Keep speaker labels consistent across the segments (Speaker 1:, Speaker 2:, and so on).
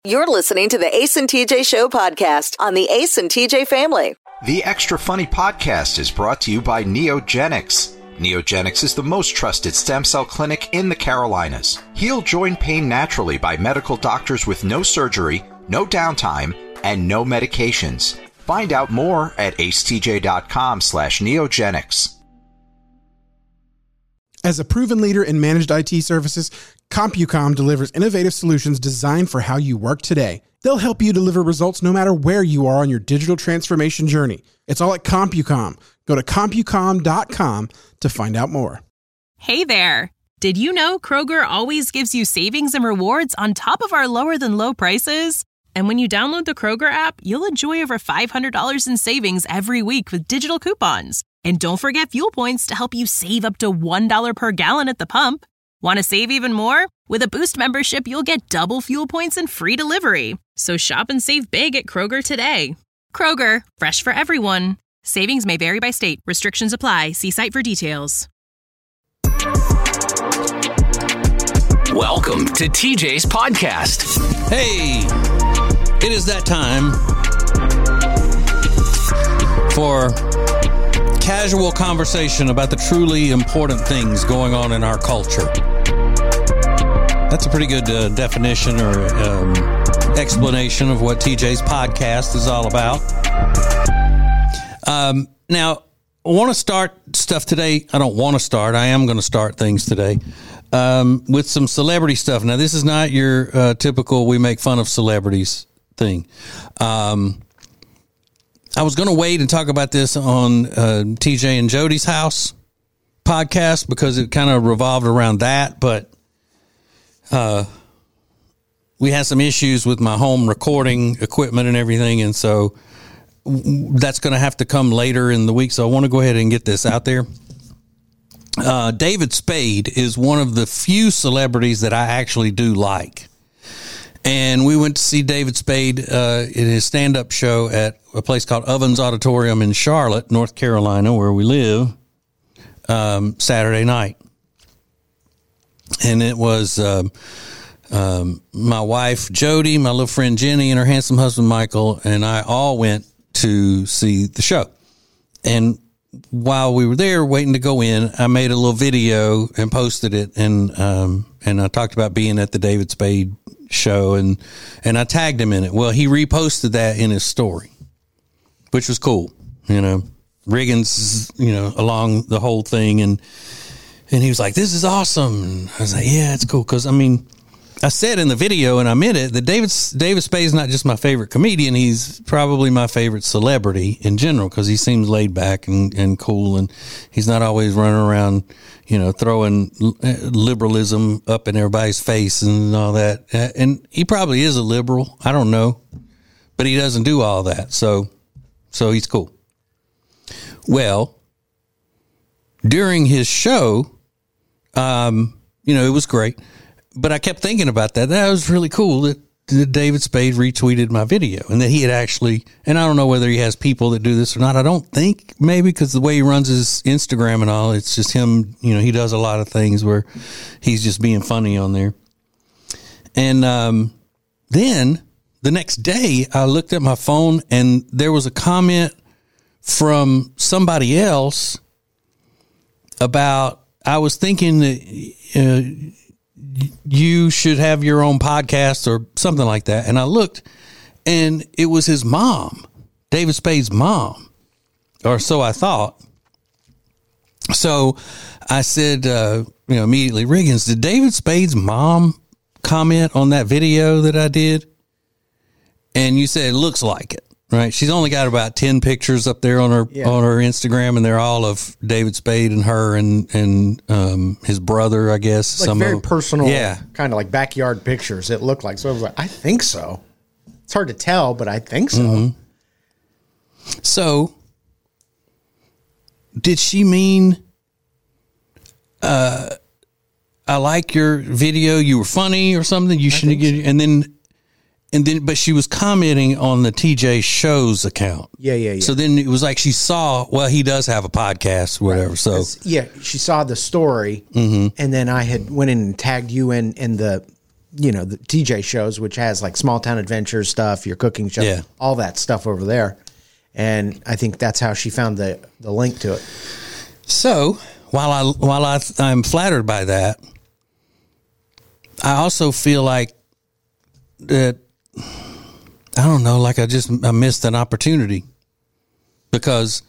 Speaker 1: You're listening to the Ace and TJ Show podcast on the Ace and TJ family.
Speaker 2: The Extra Funny podcast is brought to you by Neogenics. Neogenics is the most trusted stem cell clinic in the Carolinas. Heal joint pain naturally by medical doctors with no surgery, no downtime, and no medications. Find out more at acetj.com/neogenics.
Speaker 3: As a proven leader in managed IT services, CompuCom delivers innovative solutions designed for how you work today. They'll help you deliver results no matter where you are on your digital transformation journey. It's all at CompuCom. Go to CompuCom.com to find out more.
Speaker 4: Hey there. Did you know Kroger always gives you savings and rewards on top of our lower than low prices? And when you download the Kroger app, you'll enjoy over $500 in savings every week with digital coupons. And don't forget fuel points to help you save up to $1 per gallon at the pump. Want to save even more? With a Boost membership, you'll get double fuel points and free delivery. So shop and save big at Kroger today. Kroger, fresh for everyone. Savings may vary by state. Restrictions apply. See site for details.
Speaker 5: Welcome to TJ's podcast.
Speaker 6: Hey, it is that time for casual conversation about the truly important things going on in our culture. That's a pretty good definition or explanation of what TJ's podcast is all about. Now, I want to start stuff today. I don't want to start. I am going to start things today with some celebrity stuff. Now, this is not your typical we make fun of celebrities thing. I was going to wait and talk about this on TJ and Jody's House podcast because it kind of revolved around that, but we had some issues with my home recording equipment and everything, and so that's going to have to come later in the week, so I want to go ahead and get this out there. David Spade is one of the few celebrities that I actually do like. And we went to see David Spade in his stand-up show at a place called Ovens Auditorium in Charlotte, North Carolina, where we live, Saturday night. And it was my wife, Jody, my little friend, Jenny, and her handsome husband, Michael, and I all went to see the show. And while we were there waiting to go in, I made a little video and posted it. And I talked about being at the David Spade show and I tagged him in it. Well, he reposted that in his story, which was cool. Riggins, along the whole thing. And he was like, this is awesome. And I was like, yeah, it's cool. Cause I said in the video, and I meant it, that David Spade is not just my favorite comedian. He's probably my favorite celebrity in general because he seems laid back and cool, and he's not always running around, throwing liberalism up in everybody's face and all that. And he probably is a liberal. I don't know, but he doesn't do all that. So he's cool. Well, during his show, it was great. But I kept thinking about that. That was really cool that David Spade retweeted my video and that he had actually, and I don't know whether he has people that do this or not. I don't think maybe because the way he runs his Instagram and all, it's just him, he does a lot of things where he's just being funny on there. And then the next day I looked at my phone and there was a comment from somebody else about, I was thinking that, you should have your own podcast or something like that. And I looked and it was his mom, David Spade's mom, or so I thought. So I said, immediately, Riggins, did David Spade's mom comment on that video that I did? And you said, it looks like it, right? She's only got about 10 pictures up there on her Instagram, and they're all of David Spade and her and his brother, I guess.
Speaker 7: Like very personal, kind of like backyard pictures, it looked like. So I was like, I think so. It's hard to tell, but I think so.
Speaker 6: Mm-hmm. So, did she mean, I like your video, you were funny or something, you shouldn't get, and then, but she was commenting on the TJ Show's account.
Speaker 7: Yeah.
Speaker 6: So then it was like she saw, well, he does have a podcast, whatever. Right. So
Speaker 7: she saw the story, and then I had went in and tagged you in the the TJ shows, which has like small town adventures stuff, your cooking show, all that stuff over there. And I think that's how she found the link to it.
Speaker 6: So while I'm flattered by that, I also feel like that, I don't know, like I missed an opportunity, because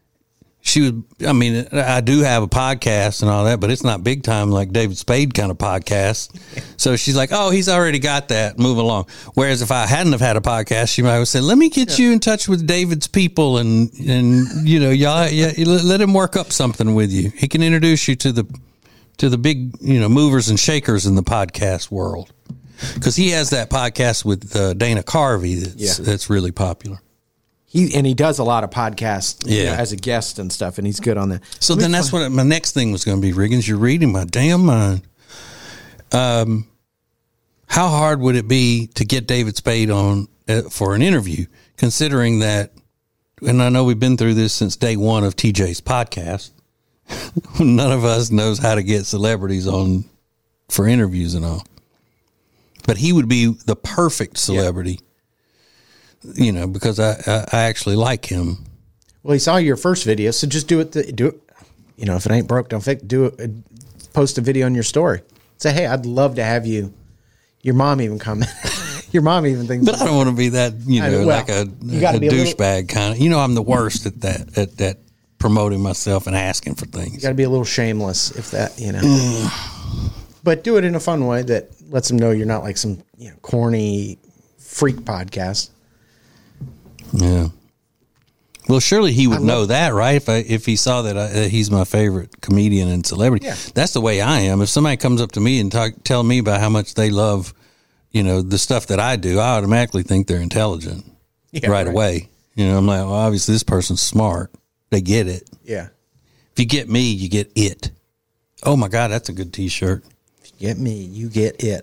Speaker 6: I do have a podcast and all that, but it's not big time like David Spade kind of podcast. So she's like, oh, he's already got that, move along. Whereas if I hadn't have had a podcast, she might have said, let me get you in touch with David's people and y'all, let him work up something with you. He can introduce you to the big, movers and shakers in the podcast world. Because he has that podcast with Dana Carvey that's really popular.
Speaker 7: He does a lot of podcasts as a guest and stuff, and he's good on that.
Speaker 6: So then that's what my next thing was going to be, Riggins. You're reading my damn mind. How hard would it be to get David Spade on for an interview, considering that, and I know we've been through this since day one of TJ's podcast, none of us knows how to get celebrities on for interviews and all. But he would be the perfect celebrity. Because I actually like him.
Speaker 7: Well, he saw your first video, so just do it. If it ain't broke, don't fix it. Post a video on your story. Say, hey, I'd love to have you. Your mom even comment. Your mom even thinks.
Speaker 6: But I don't want to be that, like a douchebag kind of. I'm the worst at that. At promoting myself and asking for things.
Speaker 7: You got to be a little shameless if that. But do it in a fun way that lets them know you're not like some corny freak podcast.
Speaker 6: Yeah. Well, surely he would know that, right? If he saw that he's my favorite comedian and celebrity. Yeah. That's the way I am. If somebody comes up to me and tell me about how much they love, the stuff that I do, I automatically think they're intelligent right away. I'm like, well, obviously this person's smart. They get it.
Speaker 7: Yeah.
Speaker 6: If you get me, you get it. Oh my God, that's a good T-shirt.
Speaker 7: If you get me, you get it.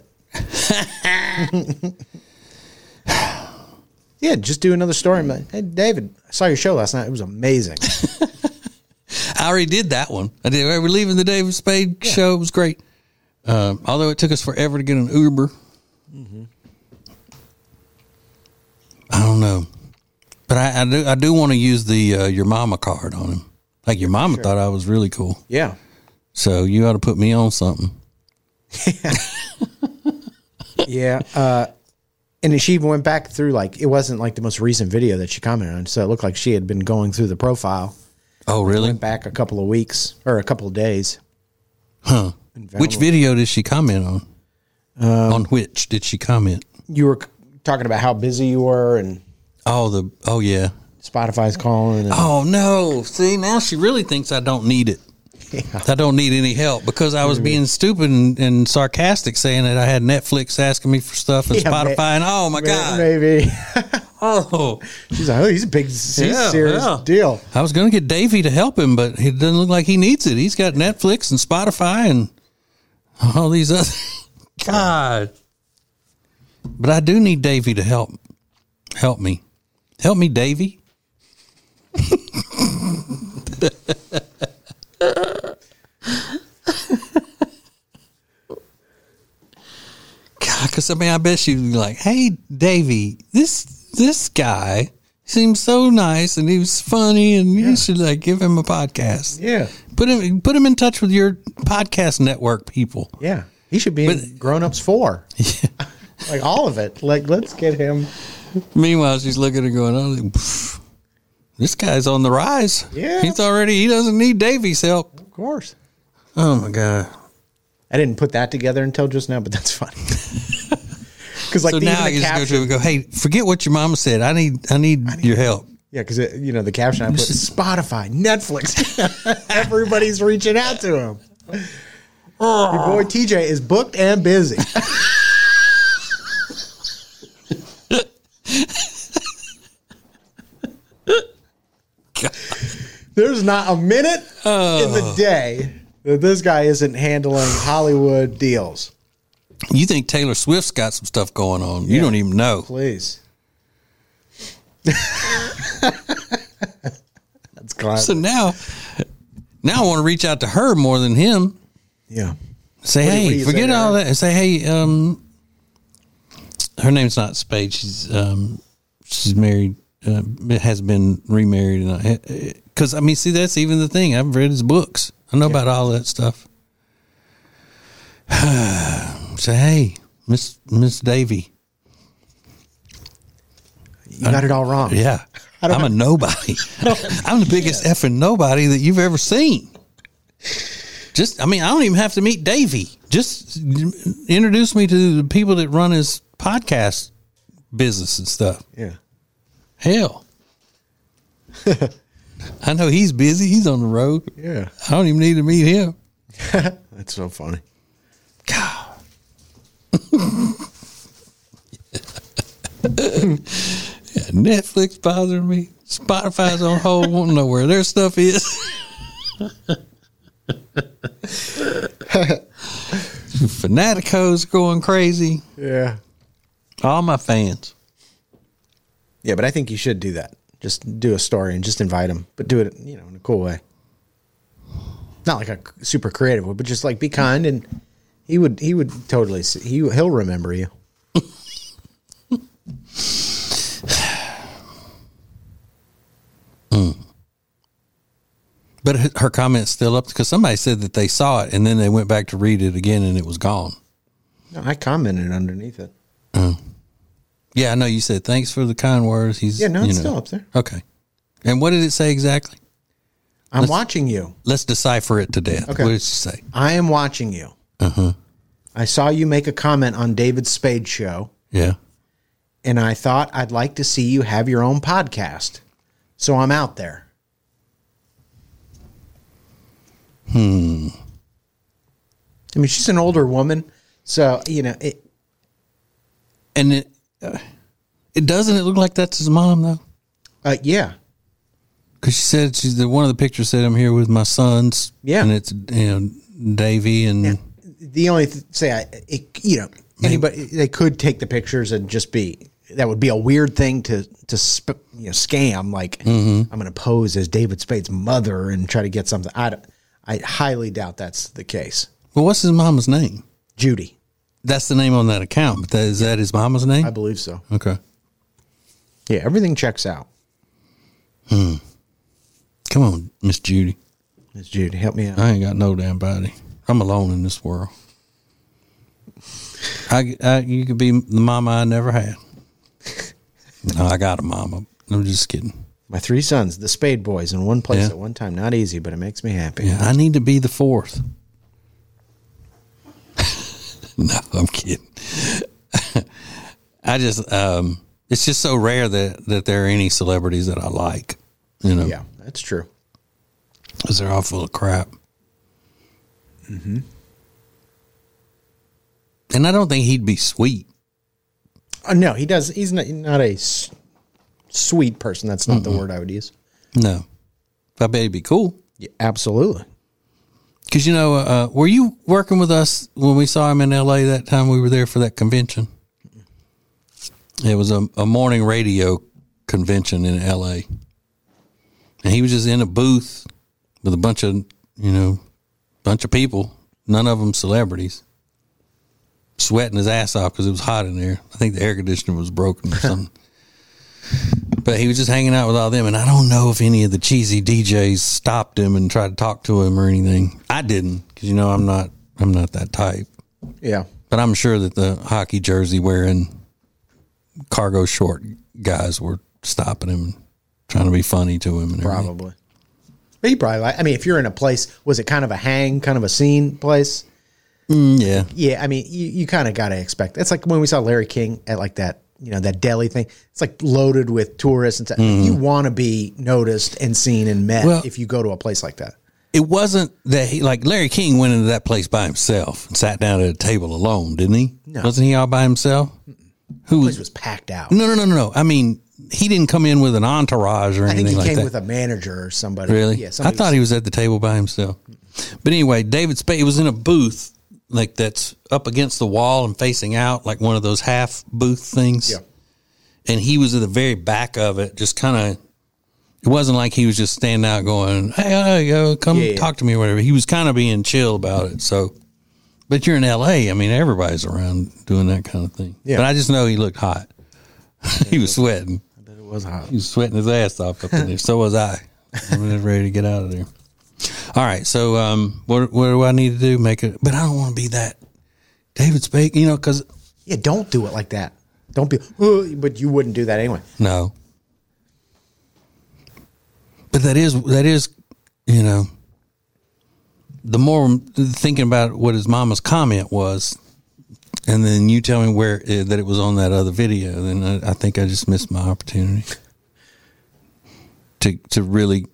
Speaker 7: Yeah, just do another story. Hey, David, I saw your show last night. It was amazing.
Speaker 6: I already did that one. We're leaving the David Spade show. It was great. Although it took us forever to get an Uber. Mm-hmm. I don't know. But I do want to use the your mama card on him. Like your mama thought I was really cool.
Speaker 7: Yeah.
Speaker 6: So you ought to put me on something.
Speaker 7: Yeah. And she even went back through, it wasn't like the most recent video that she commented on. So it looked like she had been going through the profile.
Speaker 6: Oh, really?
Speaker 7: Went back a couple of weeks or a couple of days.
Speaker 6: Huh. Which video did she comment on? On which did she comment?
Speaker 7: You were talking about how busy you were and.
Speaker 6: Oh, yeah.
Speaker 7: Spotify's calling.
Speaker 6: Oh, no. See, now she really thinks I don't need it. Yeah. I don't need any help because I was being stupid and sarcastic saying that I had Netflix asking me for stuff and Spotify and oh my God.
Speaker 7: Maybe.
Speaker 6: Oh.
Speaker 7: She's like, he's a big, serious deal.
Speaker 6: I was going to get Davey to help him, but it doesn't look like he needs it. He's got Netflix and Spotify and all these other. God. But I do need Davey to help me. Help me, Davey. Because I bet she'd be like, "Hey, Davey, this guy seems so nice and he was funny, and you should give him a podcast.
Speaker 7: Yeah,
Speaker 6: put him in touch with your podcast network people.
Speaker 7: Yeah, he should be in Grown Ups 4. Yeah. All of it. Let's get him."
Speaker 6: Meanwhile, she's looking and going, "Oh, this guy's on the rise.
Speaker 7: Yeah,
Speaker 6: he doesn't need Davey's help,
Speaker 7: of course."
Speaker 6: Oh my God.
Speaker 7: I didn't put that together until just now, but that's funny. Because
Speaker 6: so now I just go to and go, "Hey, forget what your mama said. I need your help."
Speaker 7: Yeah, because the caption I put Spotify, Netflix, everybody's reaching out to him. Your boy TJ is booked and busy. There's not a minute in the day that this guy isn't handling Hollywood deals.
Speaker 6: You think Taylor Swift's got some stuff going on. You don't even know.
Speaker 7: Please. That's classic.
Speaker 6: So now I want to reach out to her more than him.
Speaker 7: Yeah.
Speaker 6: Say, hey, forget all that. Say, hey, her name's not Spade. She's married. Has been remarried, and because I mean, see, that's even the thing. I've read his books. I know about all that stuff. Say, hey, Miss Davy,
Speaker 7: you got it all wrong.
Speaker 6: Yeah, I'm a nobody. I'm the biggest effing nobody that you've ever seen. I don't even have to meet Davy. Just introduce me to the people that run his podcast business and stuff.
Speaker 7: Yeah.
Speaker 6: Hell. I know he's busy. He's on the road.
Speaker 7: Yeah.
Speaker 6: I don't even need to meet him.
Speaker 7: That's so funny.
Speaker 6: God. Netflix bothering me. Spotify's on hold. Won't know where their stuff is. Fanatico's going crazy.
Speaker 7: Yeah.
Speaker 6: All my fans.
Speaker 7: Yeah, but I think you should do that. Just do a story and just invite them, but do it, in a cool way. Not like a super creative way, but just like be kind, and he would totally he'll remember you.
Speaker 6: But her comment's still up because somebody said that they saw it and then they went back to read it again and it was gone.
Speaker 7: No, I commented underneath it.
Speaker 6: Yeah, I know you said thanks for the kind words. It's
Speaker 7: still up there.
Speaker 6: Okay. And what did it say exactly?
Speaker 7: I'm watching you.
Speaker 6: Let's decipher it to death.
Speaker 7: Okay.
Speaker 6: What did she say?
Speaker 7: I am watching you.
Speaker 6: Uh-huh.
Speaker 7: I saw you make a comment on David Spade's show.
Speaker 6: Yeah.
Speaker 7: And I thought I'd like to see you have your own podcast. So I'm out there. I mean, she's an older woman. So, it.
Speaker 6: And it doesn't look like that's his mom, though?
Speaker 7: Yeah.
Speaker 6: Because she said one of the pictures said, I'm here with my sons.
Speaker 7: Yeah.
Speaker 6: And it's, Davy and.
Speaker 7: Yeah. The only anybody, they could take the pictures and just that would be a weird thing to scam. Like, I'm going to pose as David Spade's mother and try to get something. I highly doubt that's the case.
Speaker 6: Well, what's his mama's name?
Speaker 7: Judy.
Speaker 6: That's the name on that account, but is that his mama's name?
Speaker 7: I believe so.
Speaker 6: Okay.
Speaker 7: Yeah, everything checks out.
Speaker 6: Come on, Miss Judy.
Speaker 7: Miss Judy, help me out.
Speaker 6: I ain't got no damn body. I'm alone in this world. You could be the mama I never had. No, I got a mama. I'm just kidding.
Speaker 7: My 3 sons, the Spade boys, in one place at one time. Not easy, but it makes me happy.
Speaker 6: Yeah, I need to be the 4th. No, I'm kidding. I just, it's just so rare that there are any celebrities that I like,
Speaker 7: Yeah, that's true.
Speaker 6: Because they're all full of crap.
Speaker 7: Mm-hmm.
Speaker 6: And I don't think he'd be sweet.
Speaker 7: No, he does. He's not a sweet person. That's not the word I would use.
Speaker 6: No. I bet he'd be cool.
Speaker 7: Yeah, absolutely.
Speaker 6: Because, were you working with us when we saw him in L.A. that time we were there for that convention? It was a morning radio convention in L.A. And he was just in a booth with a bunch of people, none of them celebrities, sweating his ass off because it was hot in there. I think the air conditioner was broken or something. But he was just hanging out with all them, and I don't know if any of the cheesy DJs stopped him and tried to talk to him or anything. I didn't, because I'm not that type.
Speaker 7: Yeah,
Speaker 6: but I'm sure that the hockey jersey wearing cargo short guys were stopping him and trying to be funny to him. And
Speaker 7: probably. But he probably if you're in a place, was it kind of a hang, kind of a scene place?
Speaker 6: Yeah.
Speaker 7: Yeah, I mean, you kind of got to expect. It's like when we saw Larry King at like that, that deli thing. It's like loaded with tourists and stuff. You want to be noticed and seen and met if you go to a place like that.
Speaker 6: It wasn't that Larry King went into that place by himself and sat down at a table alone, didn't he?
Speaker 7: No.
Speaker 6: Wasn't he all by himself?
Speaker 7: The place was packed out.
Speaker 6: No. I mean, he didn't come in with an entourage or anything like that.
Speaker 7: I think he came with a manager or somebody.
Speaker 6: Really?
Speaker 7: Yeah.
Speaker 6: I thought he was at the table by himself. But anyway, David Spade was in a booth that's up against the wall and facing out, like one of those half booth things.
Speaker 7: Yeah.
Speaker 6: And he was at the very back of it, just kind of, it wasn't like he was just standing out going, hey, come talk to me or whatever. He was kind of being chill about it. So But you're in L.A. I mean, everybody's around doing that kind of thing.
Speaker 7: Yeah.
Speaker 6: But I just know he looked hot. He was sweating.
Speaker 7: I bet it was hot.
Speaker 6: He was sweating his ass off up in there. So was I. I was ready to get out of there. All right. So what do I need to do? Make it. But I don't want to be that David Spade, because.
Speaker 7: Yeah, don't do it like that. Don't be, but you wouldn't do that anyway.
Speaker 6: No. But that is, the more I'm thinking about what his mama's comment was, and then you tell me that it was on that other video, then I think I just missed my opportunity to really,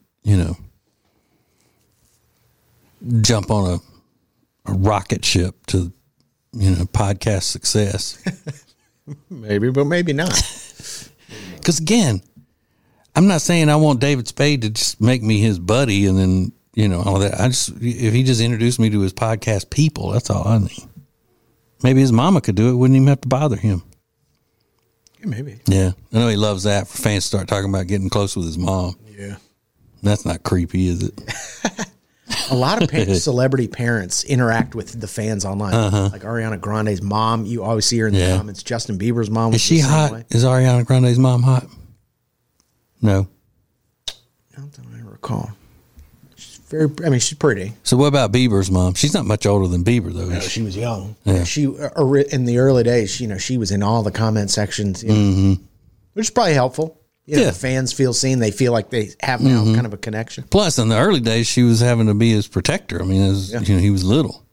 Speaker 6: jump on a rocket ship to, podcast success.
Speaker 7: Maybe, but maybe not.
Speaker 6: Because again, I'm not saying I want David Spade to just make me his buddy and then, all that. If he just introduced me to his podcast people, that's all I need. Maybe his mama could do it. Wouldn't even have to bother him.
Speaker 7: Yeah, maybe.
Speaker 6: Yeah. I know he loves that. For fans to start talking about getting close with his mom.
Speaker 7: Yeah.
Speaker 6: That's not creepy, is it?
Speaker 7: A lot of celebrity parents interact with the fans online. Like Ariana Grande's mom, you always see her in the comments. Justin Bieber's mom.
Speaker 6: Is she hot? Way. Is Ariana Grande's mom hot? No.
Speaker 7: Not that I recall. She's she's pretty.
Speaker 6: So what about Bieber's mom? She's not much older than Bieber, though.
Speaker 7: No, she was young.
Speaker 6: Yeah.
Speaker 7: She in the early days, she was in all the comment sections, which is probably helpful. The fans feel seen. They feel like they have now kind of a connection.
Speaker 6: Plus, in the early days, she was having to be his protector. I mean, he was little.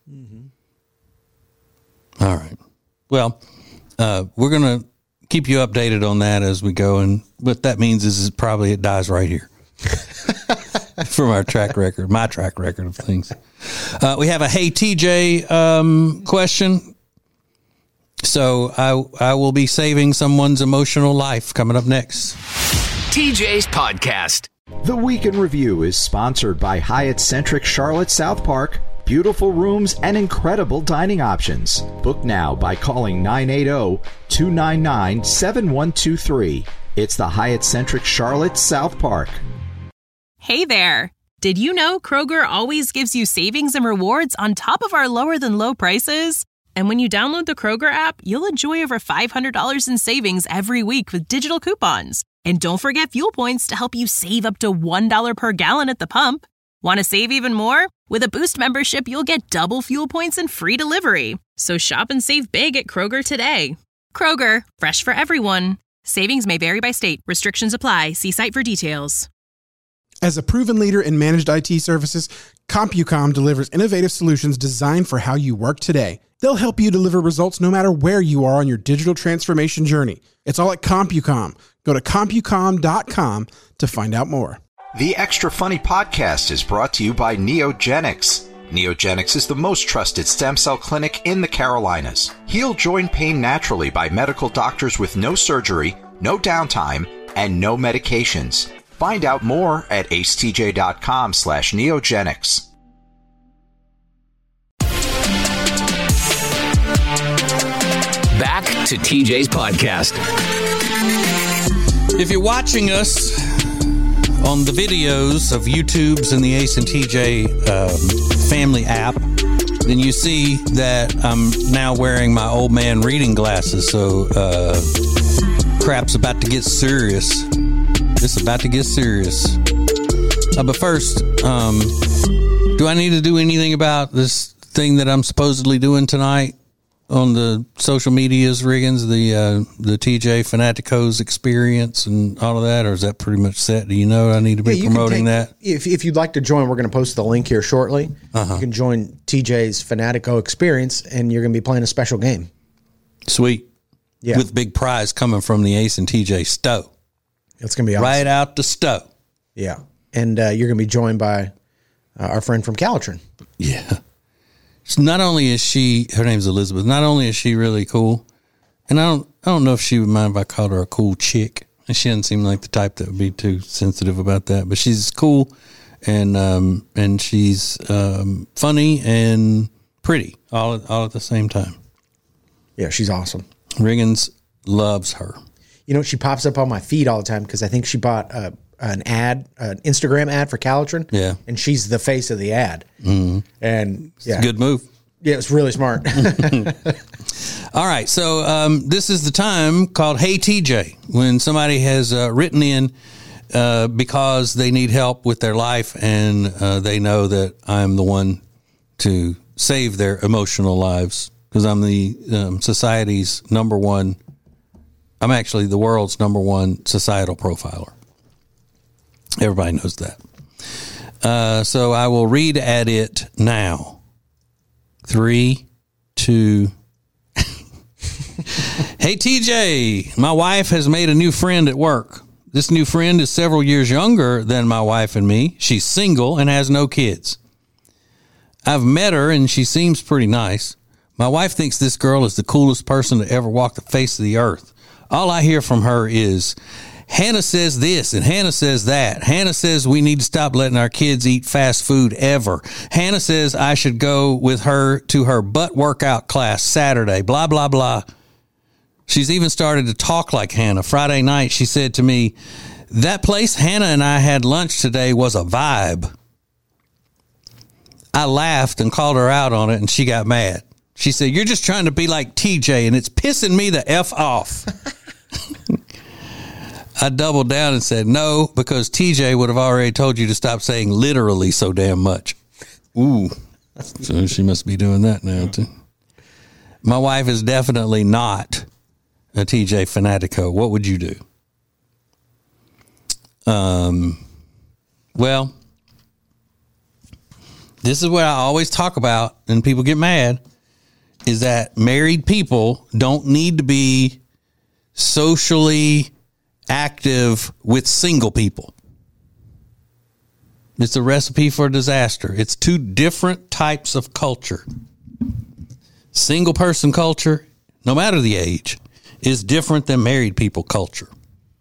Speaker 6: All right. Well, we're going to keep you updated on that as we go. And what that means is probably it dies right here from our track record, my track record of things. We have a Hey TJ question. So I will be saving someone's emotional life coming up next.
Speaker 5: TJ's Podcast.
Speaker 2: The Week in Review is sponsored by Hyatt Centric Charlotte South Park. Beautiful rooms and incredible dining options. Book now by calling 980-299-7123. It's the Hyatt Centric Charlotte South Park.
Speaker 4: Hey there. Did you know Kroger always gives you savings and rewards on top of our lower than low prices? And when you download the Kroger app, you'll enjoy over $500 in savings every week with digital coupons. And don't forget fuel points to help you save up to $1 per gallon at the pump. Want to save even more? With a Boost membership, you'll get double fuel points and free delivery. So shop and save big at Kroger today. Kroger, fresh for everyone. Savings may vary by state. Restrictions apply. See site for details.
Speaker 3: As a proven leader in managed IT services, CompuCom delivers innovative solutions designed for how you work today. They'll help you deliver results no matter where you are on your digital transformation journey. It's all at CompuCom. Go to CompuCom.com to find out more.
Speaker 2: The Extra Funny Podcast is brought to you by Neogenics. Neogenics is the most trusted stem cell clinic in the Carolinas. Heal joint pain naturally by medical doctors with no surgery, no downtime, and no medications. Find out more at acetj.com/neogenics.
Speaker 5: Back to TJ's Podcast.
Speaker 6: If you're watching us on the videos of YouTube's and the Ace and TJ family app, then you see that I'm now wearing my old man reading glasses. So crap's about to get serious. It's about to get serious. But first, do I need to do anything about this thing that I'm supposedly doing tonight on the social medias, Riggins, the TJ Fanatico's experience and all of that, or is that pretty much set? Do you know I need to be promoting that?
Speaker 7: If you'd like to join, we're going to post the link here shortly. You can join TJ's Fanatico experience, and you're going to be playing a special game.
Speaker 6: Sweet.
Speaker 7: Yeah.
Speaker 6: With big prize coming from the Ace and TJ Stowe.
Speaker 7: It's going to be awesome.
Speaker 6: Right out the Stowe.
Speaker 7: Yeah. And you're going to be joined by our friend from Calitrin.
Speaker 6: Yeah. So not only is she, her name's Elizabeth, not only is she really cool, and I don't know if she would mind if I called her a cool chick. And she doesn't seem like the type that would be too sensitive about that, but she's cool and she's funny and pretty all at the same time.
Speaker 7: Yeah, she's awesome.
Speaker 6: Riggins loves her.
Speaker 7: You know, she pops up on my feed all the time because I think she bought an Instagram ad for Calitrin.
Speaker 6: Yeah.
Speaker 7: And she's the face of the ad. Mm-hmm. And yeah.
Speaker 6: It's a good move.
Speaker 7: Yeah, it's really smart.
Speaker 6: All right. So this is the time called Hey TJ, when somebody has written in because they need help with their life and they know that I'm the one to save their emotional lives because I'm the society's number one. I'm actually the world's number one societal profiler. Everybody knows that. So I will read at it now. 3, 2. Hey, TJ, my wife has made a new friend at work. This new friend is several years younger than my wife and me. She's single and has no kids. I've met her and she seems pretty nice. My wife thinks this girl is the coolest person to ever walk the face of the earth. All I hear from her is, Hannah says this and Hannah says that. Hannah says we need to stop letting our kids eat fast food ever. Hannah says I should go with her to her butt workout class Saturday, blah, blah, blah. She's even started to talk like Hannah. Friday night, she said to me, that place Hannah and I had lunch today was a vibe. I laughed and called her out on it, and she got mad. She said, you're just trying to be like TJ, and it's pissing me the F off. I doubled down and said, no, because TJ would have already told you to stop saying literally so damn much. Ooh. So she must be doing that now, too. My wife is definitely not a TJ fanatico. What would you do? Well, this is what I always talk about, and people get mad, is that married people don't need to be socially active with single people. It's a recipe for disaster. It's two different types of culture. Single person culture, no matter the age, is different than married people culture.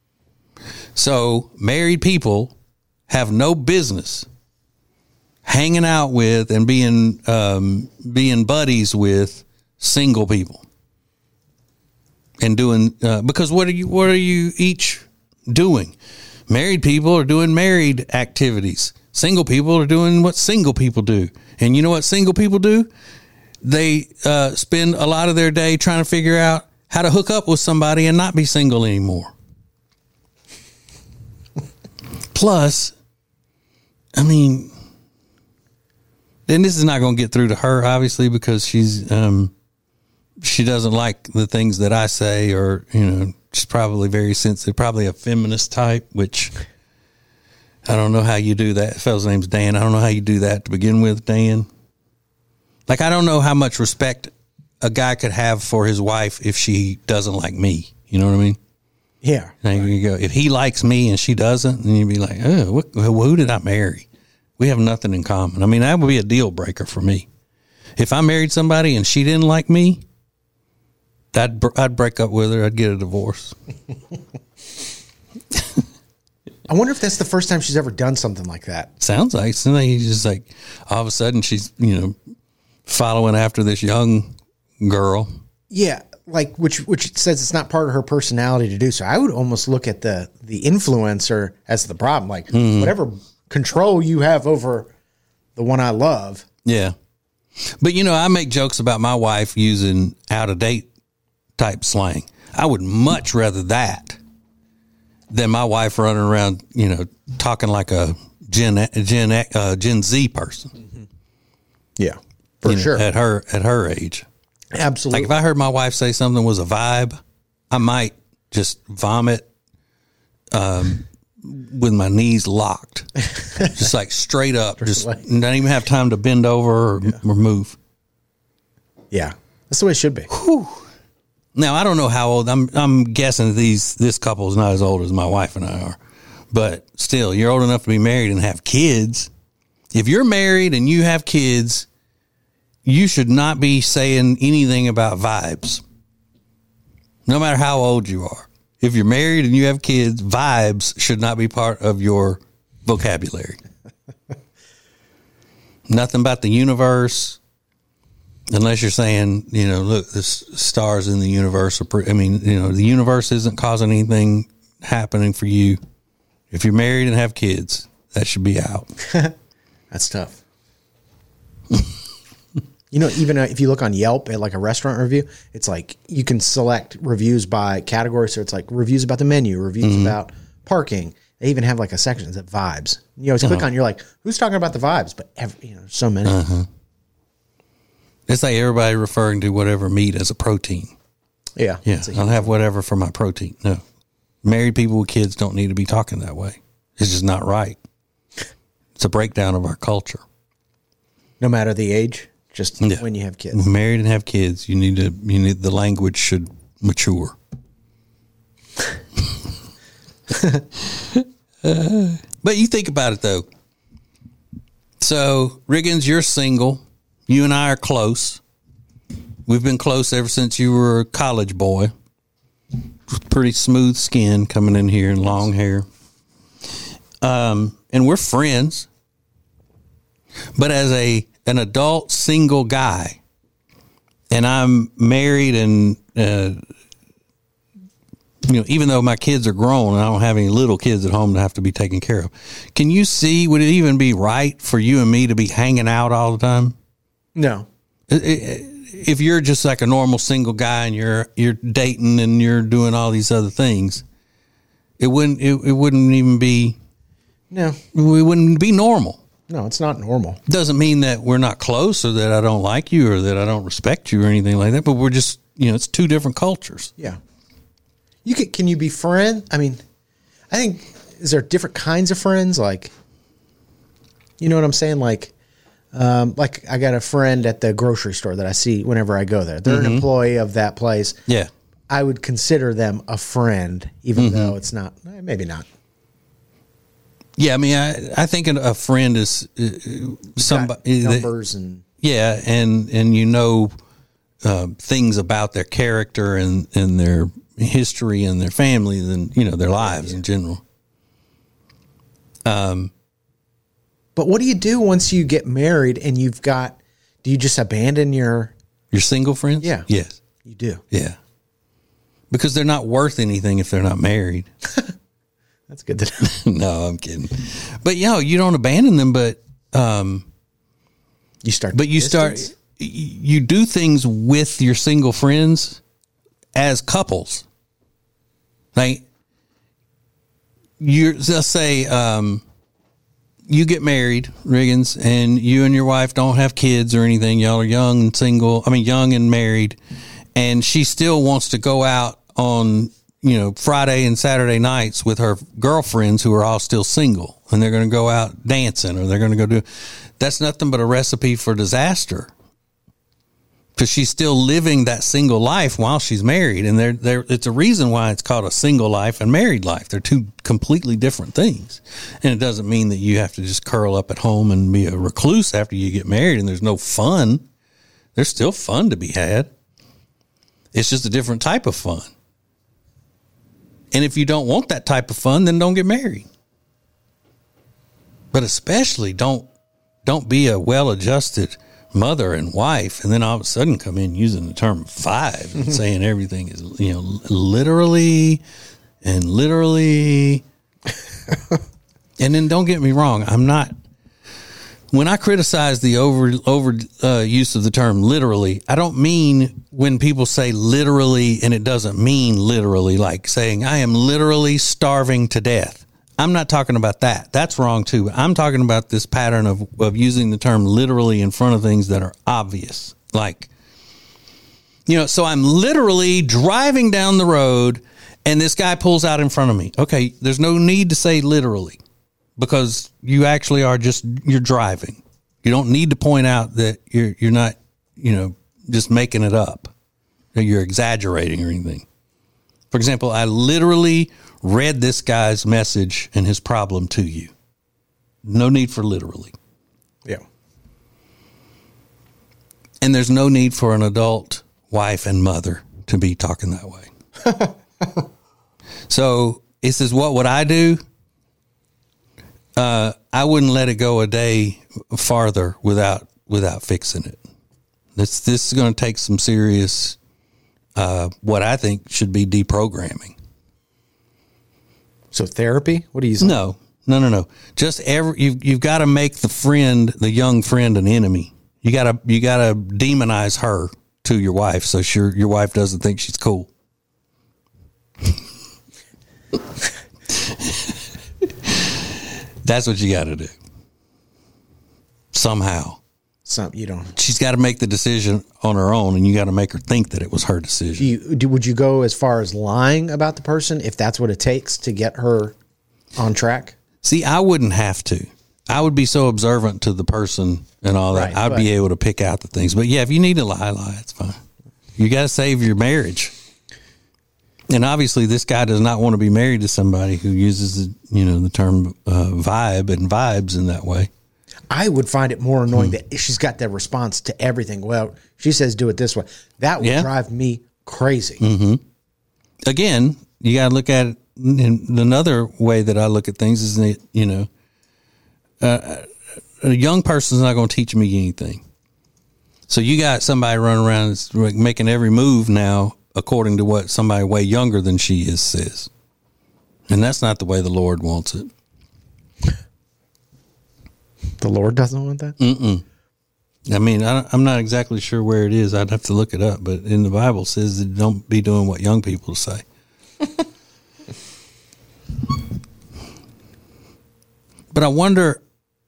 Speaker 6: So married people have no business hanging out with and being buddies with single people. And doing because what are you each doing? Married people are doing married activities. Single people are doing what single people do. And you know what single people do? They spend a lot of their day trying to figure out how to hook up with somebody and not be single anymore. Plus, I mean, then this is not going to get through to her, obviously, because she's she doesn't like the things that I say, or, you know, she's probably very sensitive, probably a feminist type, which I don't know how you do that. The fellow's name's Dan. I don't know how you do that to begin with, Dan. Like, I don't know how much respect a guy could have for his wife if she doesn't like me. You know what I mean?
Speaker 7: Yeah.
Speaker 6: And you go, if he likes me and she doesn't, then you'd be like, oh, who did I marry? We have nothing in common. I mean, that would be a deal breaker for me. If I married somebody and she didn't like me, I'd break up with her. I'd get a divorce.
Speaker 7: I wonder if that's the first time she's ever done something like that.
Speaker 6: Sounds like something. Just like all of a sudden she's, you know, following after this young girl.
Speaker 7: Yeah, like which says it's not part of her personality to do so. I would almost look at the influencer as the problem. Like whatever control you have over the one I love.
Speaker 6: Yeah. But, you know, I make jokes about my wife using out-of-date type slang. I would much rather that than my wife running around, you know, talking like a Gen Z person.
Speaker 7: Mm-hmm. Yeah, for sure.
Speaker 6: At her age.
Speaker 7: Absolutely.
Speaker 6: Like if I heard my wife say something was a vibe, I might just vomit with my knees locked. Just like straight up. Just not even have time to bend over or move.
Speaker 7: Yeah. That's the way it should be.
Speaker 6: Whew. Now, I don't know how old. I'm guessing this couple is not as old as my wife and I are. But still, you're old enough to be married and have kids. If you're married and you have kids, you should not be saying anything about vibes. No matter how old you are. If you're married and you have kids, vibes should not be part of your vocabulary. Nothing about the universe. Unless you're saying, you know, look, the stars in the universe are the universe isn't causing anything happening for you. If you're married and have kids, that should be out.
Speaker 7: That's tough. You know, even if you look on Yelp at like a restaurant review, it's like you can select reviews by category. So it's like reviews about the menu, reviews about parking. They even have like a section that's vibes. You always click on, you're like, who's talking about the vibes? But so many.
Speaker 6: It's like everybody referring to whatever meat as a protein.
Speaker 7: Yeah.
Speaker 6: Yeah, I'll have whatever for my protein. No. Married people with kids don't need to be talking that way. It's just not right. It's a breakdown of our culture.
Speaker 7: No matter the age, just when you have kids.
Speaker 6: Married and have kids, the language should mature. But you think about it though. So, Riggins, you're single. You and I are close. We've been close ever since you were a college boy. Pretty smooth skin coming in here and long hair. And we're friends. But as an adult single guy, and I'm married and, even though my kids are grown and I don't have any little kids at home to have to be taken care of, can you see, would it even be right for you and me to be hanging out all the time?
Speaker 7: No.
Speaker 6: If you're just like a normal single guy and you're dating and you're doing all these other things, it wouldn't even be.
Speaker 7: No.
Speaker 6: It wouldn't be normal.
Speaker 7: No, it's not normal.
Speaker 6: Doesn't mean that we're not close or that I don't like you or that I don't respect you or anything like that, but we're just, it's two different cultures.
Speaker 7: Yeah. Can you be friend? I mean, I think, is there different kinds of friends? Like, you know what I'm saying? Like I got a friend at the grocery store that I see whenever I go there. They're an employee of that place.
Speaker 6: Yeah.
Speaker 7: I would consider them a friend, even though it's not, maybe not.
Speaker 6: Yeah, I mean, I think a friend is somebody
Speaker 7: numbers and
Speaker 6: things about their character and their history and their family and their lives in general.
Speaker 7: But what do you do once you get married and do you just abandon your
Speaker 6: single friends?
Speaker 7: Yeah.
Speaker 6: Yes.
Speaker 7: You do.
Speaker 6: Yeah. Because they're not worth anything if they're not married.
Speaker 7: That's good to know.
Speaker 6: No, I'm kidding. But you don't abandon them, but you do things with your single friends as couples. Like let's say you get married, Riggins, and you and your wife don't have kids or anything. Y'all are young and married, and she still wants to go out on Friday and Saturday nights with her girlfriends who are all still single, and they're going to go out dancing or they're going to go that's nothing but a recipe for disaster, because she's still living that single life while she's married. And it's a reason why it's called a single life and married life. They're two completely different things. And it doesn't mean that you have to just curl up at home and be a recluse after you get married and there's no fun. There's still fun to be had. It's just a different type of fun. And if you don't want that type of fun, then don't get married. But especially don't be a well-adjusted mother and wife and then all of a sudden come in using the term five and saying everything is, literally. And then don't get me wrong. When I criticize the over use of the term literally, I don't mean when people say literally and it doesn't mean literally, like saying I am literally starving to death. I'm not talking about that. That's wrong too. I'm talking about this pattern of using the term literally in front of things that are obvious. Like, so I'm literally driving down the road and this guy pulls out in front of me. Okay, there's no need to say literally, because you actually you're driving. You don't need to point out that you're not, just making it up, or you're exaggerating or anything. For example, I literally read this guy's message and his problem to you. No need for literally.
Speaker 7: Yeah.
Speaker 6: And there's no need for an adult wife and mother to be talking that way. So it says, what would I do? I wouldn't let it go a day farther without fixing it. This is going to take some serious, what I think should be deprogramming.
Speaker 7: So therapy? What do you say?
Speaker 6: No. Just you've got to make the young friend an enemy. You gotta demonize her to your wife, so your wife doesn't think she's cool. That's what you got to do. Somehow.
Speaker 7: You don't.
Speaker 6: She's got to make the decision on her own, and you got to make her think that it was her decision.
Speaker 7: Would you go as far as lying about the person if that's what it takes to get her on track?
Speaker 6: See, I wouldn't have to. I would be so observant to the person and all that. I'd be able to pick out the things. But yeah, if you need to lie, it's fine. You got to save your marriage. And obviously, this guy does not want to be married to somebody who uses the term vibe and vibes in that way.
Speaker 7: I would find it more annoying that she's got that response to everything. Well, she says do it this way. That would drive me crazy.
Speaker 6: Mm-hmm. Again, you got to look at it in another way that I look at things is that, a young person's not going to teach me anything. So you got somebody running around making every move now according to what somebody way younger than she is says. And that's not the way the Lord wants it.
Speaker 7: The Lord doesn't want that?
Speaker 6: Mm-mm. I mean, I'm not exactly sure where it is. I'd have to look it up. But in the Bible it says that don't be doing what young people say. But I wonder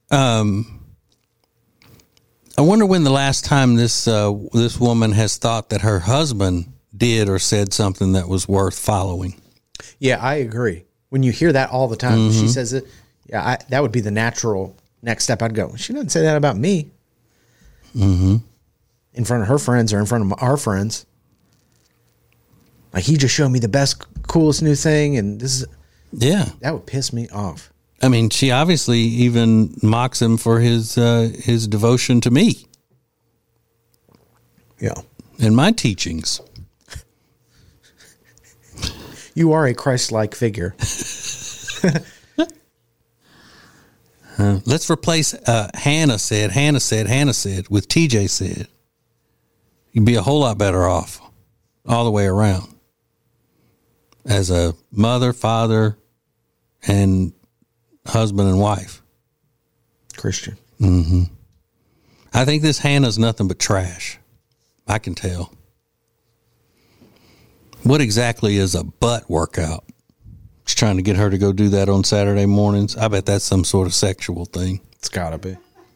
Speaker 6: when the last time this woman has thought that her husband did or said something that was worth following.
Speaker 7: Yeah, I agree. When you hear that all the time, she says it. Yeah, that would be the natural next step. I'd go, she doesn't say that about me. Mm-hmm. In front of her friends or in front of our friends. Like, he just showed me the best, coolest new thing, and this is...
Speaker 6: Yeah.
Speaker 7: That would piss me off.
Speaker 6: I mean, she obviously even mocks him for his devotion to me.
Speaker 7: Yeah.
Speaker 6: And my teachings.
Speaker 7: You are a Christ-like figure.
Speaker 6: Let's replace Hannah said with TJ said. You'd be a whole lot better off all the way around. As a mother, father, and husband and wife.
Speaker 7: Christian.
Speaker 6: Mm-hmm. I think this Hannah's nothing but trash. I can tell. What exactly is a butt workout? Just trying to get her to go do that on Saturday mornings. I bet that's some sort of sexual thing.
Speaker 7: It's gotta be.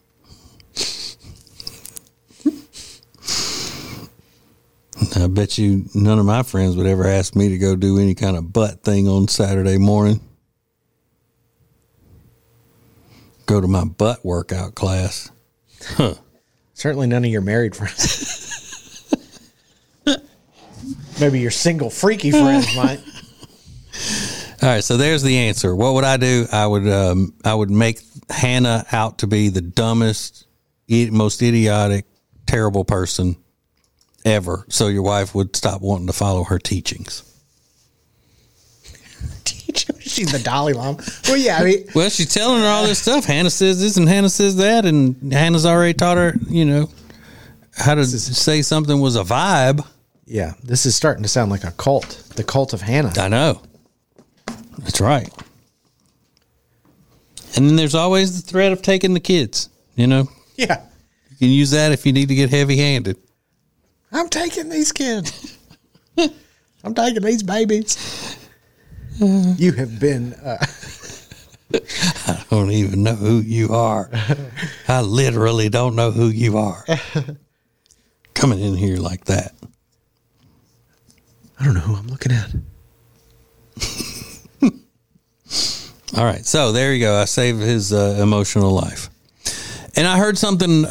Speaker 6: I bet you none of my friends would ever ask me to go do any kind of butt thing on Saturday morning. Go to my butt workout class. Huh.
Speaker 7: Certainly none of your married friends. Maybe your single freaky friends might.
Speaker 6: All right, so there's the answer. What would I do? I would make Hannah out to be the dumbest, most idiotic, terrible person ever, so your wife would stop wanting to follow her teachings.
Speaker 7: She's the Dalai Lama. Well, yeah, I mean,
Speaker 6: well, she's telling her all this stuff. Hannah says this and Hannah says that, and Hannah's already taught her, how to say something was a vibe.
Speaker 7: Yeah, this is starting to sound like a cult. The cult of Hannah.
Speaker 6: I know. That's right. And then there's always the threat of taking the kids,
Speaker 7: Yeah.
Speaker 6: You can use that if you need to get heavy-handed.
Speaker 7: I'm taking these kids. I'm taking these babies. You have been...
Speaker 6: I don't even know who you are. I literally don't know who you are. Coming in here like that.
Speaker 7: I don't know who I'm looking at.
Speaker 6: All right. So there you go. I saved his emotional life. And I heard something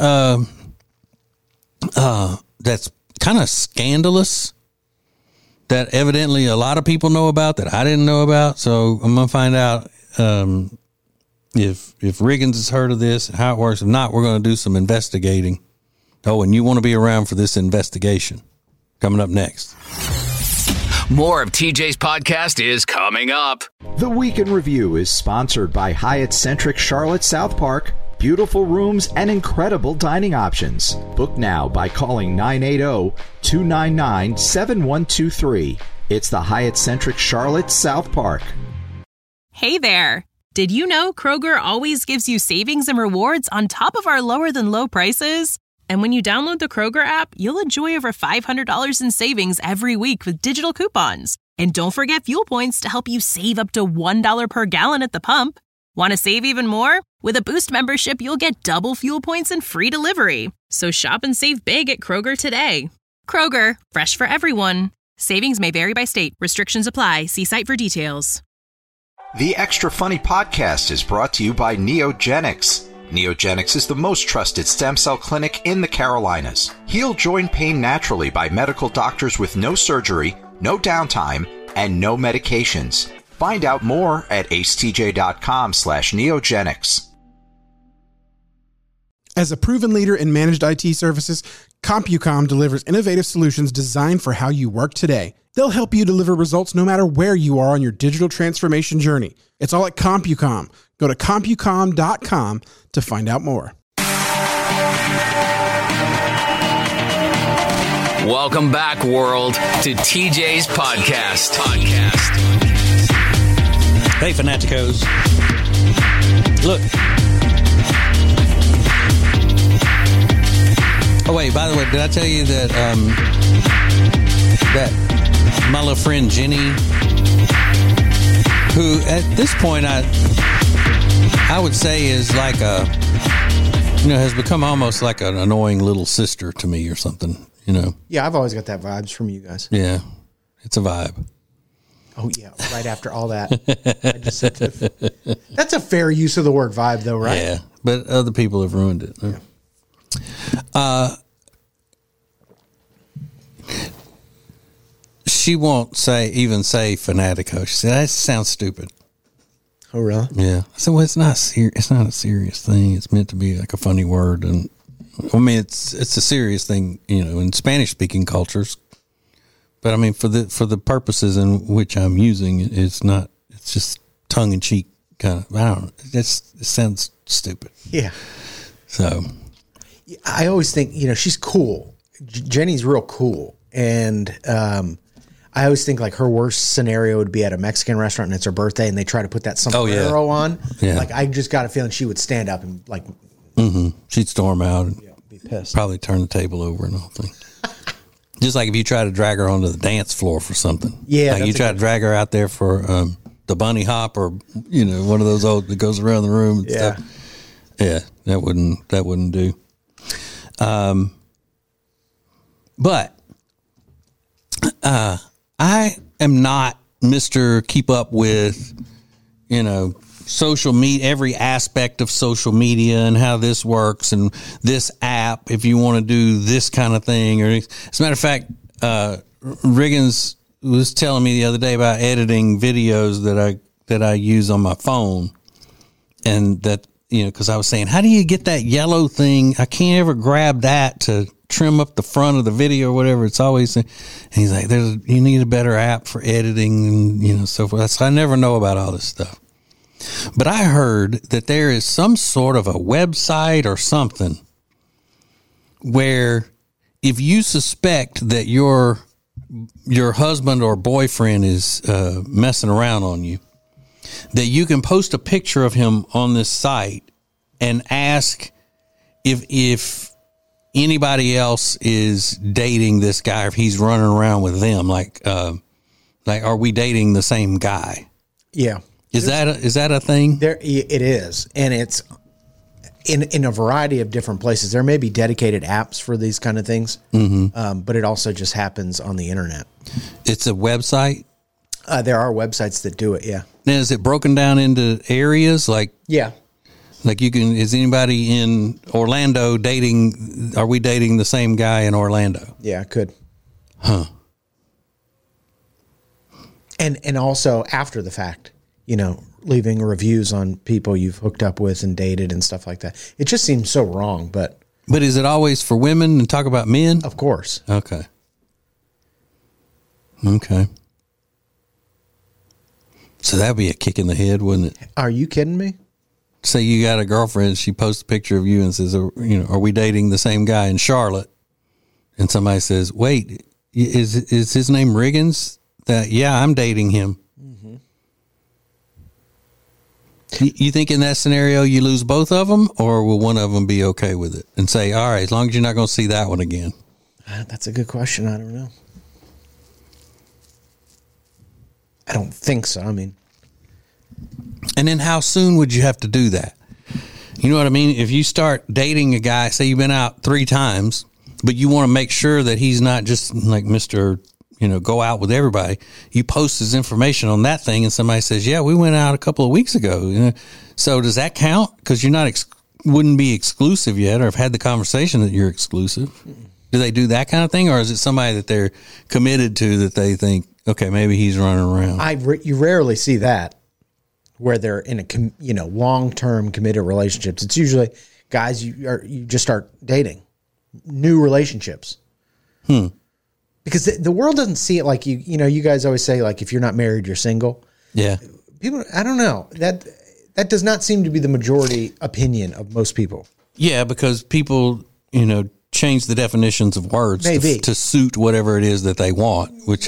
Speaker 6: that's kind of scandalous that evidently a lot of people know about that I didn't know about. So I'm going to find out if Riggins has heard of this and how it works. If not, we're going to do some investigating. Oh, and you want to be around for this investigation. Coming up next.
Speaker 5: More of TJ's podcast is coming up.
Speaker 2: The Week in Review is sponsored by Hyatt-centric Charlotte South Park. Beautiful rooms and incredible dining options. Book now by calling 980-299-7123. It's the Hyatt-centric Charlotte South Park.
Speaker 4: Hey there. Did you know Kroger always gives you savings and rewards on top of our lower than low prices? And when you download the Kroger app, you'll enjoy over $500 in savings every week with digital coupons. And don't forget fuel points to help you save up to $1 per gallon at the pump. Want to save even more? With a Boost membership, you'll get double fuel points and free delivery. So shop and save big at Kroger today. Kroger, fresh for everyone. Savings may vary by state. Restrictions apply. See site for details.
Speaker 2: The Extra Funny podcast is brought to you by Neogenics. Neogenics is the most trusted stem cell clinic in the Carolinas. Heal joint pain naturally by medical doctors with no surgery, no downtime, and no medications. Find out more at acetj.com/neogenics.
Speaker 3: As a proven leader in managed IT services, CompuCom delivers innovative solutions designed for how you work today. They'll help you deliver results no matter where you are on your digital transformation journey. It's all at CompuCom. Go to CompuCom.com to find out more.
Speaker 5: Welcome back, world, to TJ's podcast.
Speaker 6: Hey, Fanaticos. Look. Oh, wait, by the way, did I tell you that that my little friend Jenny, who at this point I would say is like has become almost like an annoying little sister to me or something,
Speaker 7: Yeah, I've always got that vibes from you guys.
Speaker 6: Yeah, it's a vibe.
Speaker 7: Oh, yeah, right after all that. I just said that's a fair use of the word vibe, though, right?
Speaker 6: Yeah, but other people have ruined it. Yeah. She won't even say Fanatico. She said, that sounds stupid.
Speaker 7: Oh, really?
Speaker 6: Yeah. I said, well, it's not a serious thing. It's meant to be like a funny word. And I mean, it's a serious thing, in Spanish speaking cultures. But I mean, for the purposes in which I'm using it, it's just tongue in cheek kind of, I don't know. It sounds stupid.
Speaker 7: Yeah.
Speaker 6: So
Speaker 7: I always think, she's cool. Jenny's real cool. And, I always think like her worst scenario would be at a Mexican restaurant and it's her birthday and they try to put that sombrero on.
Speaker 6: Yeah.
Speaker 7: Like I just got a feeling she would stand up and like,
Speaker 6: she'd storm out and
Speaker 7: be pissed.
Speaker 6: probably turn the table over and all things. Just like if you try to drag her onto the dance floor for something.
Speaker 7: Yeah.
Speaker 6: Like you try to drag her out there for the bunny hop or, one of those old that goes around the room and stuff. Yeah, that wouldn't do. But I am not Mr. Keep Up with, social media, every aspect of social media and how this works and this app, if you want to do this kind of thing. Or as a matter of fact, Riggins was telling me the other day about editing videos that I use on my phone, and that, because I was saying, how do you get that yellow thing? I can't ever grab that to trim up the front of the video or whatever. It's always, and he's like, you need a better app for editing and, so forth. So I never know about all this stuff. But I heard that there is some sort of a website or something where if you suspect that your husband or boyfriend is messing around on you, that you can post a picture of him on this site and ask if anybody else is dating this guy, if he's running around with them, like are we dating the same guy?
Speaker 7: Yeah.
Speaker 6: Is that a thing?
Speaker 7: There it is, and it's in a variety of different places. There may be dedicated apps for these kind of things, but it also just happens on the internet.
Speaker 6: It's a website.
Speaker 7: There are websites that do it. Yeah.
Speaker 6: Now, is it broken down into areas like?
Speaker 7: Yeah.
Speaker 6: Like is anybody in Orlando dating? Are we dating the same guy in Orlando?
Speaker 7: Yeah, it could.
Speaker 6: Huh.
Speaker 7: And also after the fact, leaving reviews on people you've hooked up with and dated and stuff like that. It just seems so wrong, but
Speaker 6: is it always for women and talk about men?
Speaker 7: Of course.
Speaker 6: Okay. So that'd be a kick in the head, wouldn't it?
Speaker 7: Are you kidding me?
Speaker 6: Say you got a girlfriend, she posts a picture of you and says, are we dating the same guy in Charlotte? And somebody says, wait, is his name Riggins? Yeah, I'm dating him. You think in that scenario you lose both of them, or will one of them be okay with it and say, all right, as long as you're not going to see that one again?
Speaker 7: That's a good question. I don't know. I don't think so. I mean,
Speaker 6: and then how soon would you have to do that? You know what I mean? If you start dating a guy, say you've been out 3 times, but you want to make sure that he's not just like Mr., go out with everybody. You post his information on that thing and somebody says, yeah, we went out a couple of weeks ago. So does that count? Because you're not, wouldn't be exclusive yet, or have had the conversation that you're exclusive. Do they do that kind of thing? Or is it somebody that they're committed to that they think, okay, maybe he's running around?
Speaker 7: You rarely see that where they're in a, long-term committed relationships. It's usually guys you just start dating, new relationships. Because the world doesn't see it like you guys always say, like, if you're not married, you're single.
Speaker 6: Yeah.
Speaker 7: People, I don't know. That does not seem to be the majority opinion of most people.
Speaker 6: Yeah, because people, change the definitions of words to suit whatever it is that they want, which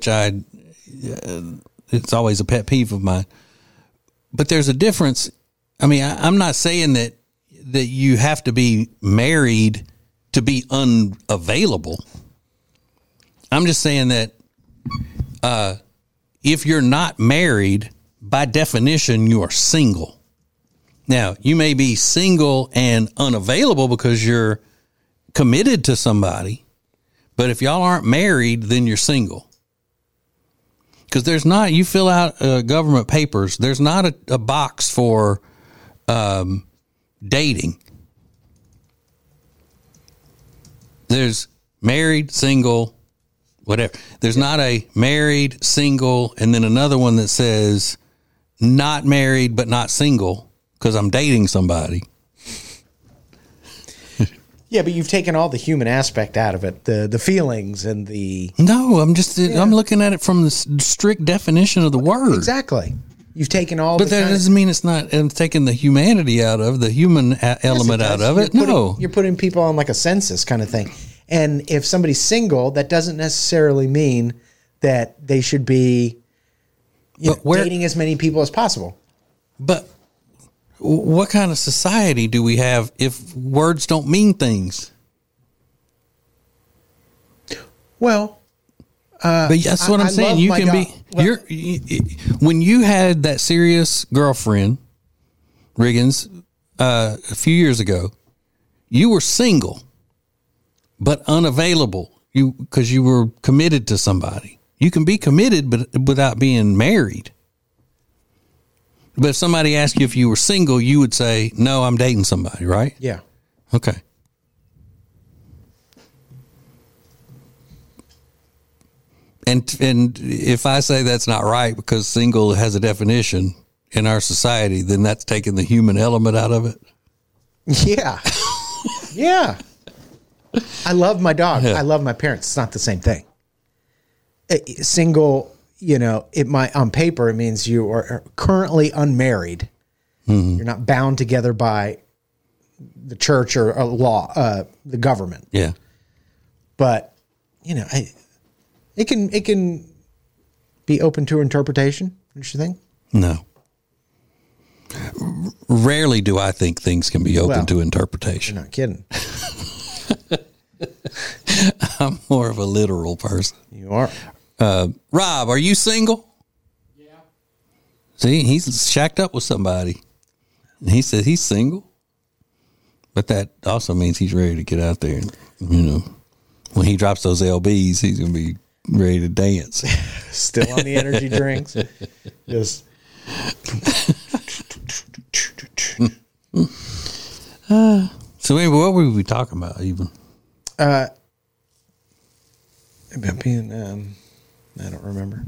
Speaker 6: it's always a pet peeve of mine. But there's a difference. I mean, I'm not saying that you have to be married to be unavailable. I'm just saying that if you're not married, by definition, you are single. Now, you may be single and unavailable because you're committed to somebody, but if y'all aren't married, then you're single. Because you fill out government papers, there's not a box for dating. There's married, single, whatever. There's not a married, single, and then another one that says not married but not single because I'm dating somebody.
Speaker 7: Yeah, but you've taken all the human aspect out of it, the feelings and the...
Speaker 6: No, I'm looking at it from the strict definition of the word.
Speaker 7: Exactly. You've taken all
Speaker 6: but that doesn't mean it's not taking the humanity out of, the human element out of it.
Speaker 7: You're putting people on like a census kind of thing. And if somebody's single, that doesn't necessarily mean that they should be dating as many people as possible.
Speaker 6: But what kind of society do we have if words don't mean things?
Speaker 7: Well,
Speaker 6: but that's what I'm saying. You can be when you had that serious girlfriend, Riggins, a few years ago, you were single, but unavailable. Because you were committed to somebody. You can be committed, but without being married. But if somebody asked you if you were single, you would say, no, I'm dating somebody, right?
Speaker 7: Yeah.
Speaker 6: Okay. And if I say that's not right because single has a definition in our society, then that's taking the human element out of it.
Speaker 7: Yeah. Yeah. I love my dog. Yeah. I love my parents. It's not the same thing. Single, it might, on paper, it means you are currently unmarried. Mm-hmm. You're not bound together by the church or a law, the government.
Speaker 6: Yeah.
Speaker 7: But, it can be open to interpretation, don't you think?
Speaker 6: No. Rarely do I think things can be open to interpretation.
Speaker 7: You're not kidding.
Speaker 6: I'm more of a literal person.
Speaker 7: You are.
Speaker 6: Rob, are you single? Yeah. See, he's shacked up with somebody. And he said he's single. But that also means he's ready to get out there. And, when he drops those LBs, he's going to be ready to dance.
Speaker 7: Still on the energy drinks. Just.
Speaker 6: So anyway, what were we talking about even?
Speaker 7: About being, I don't remember.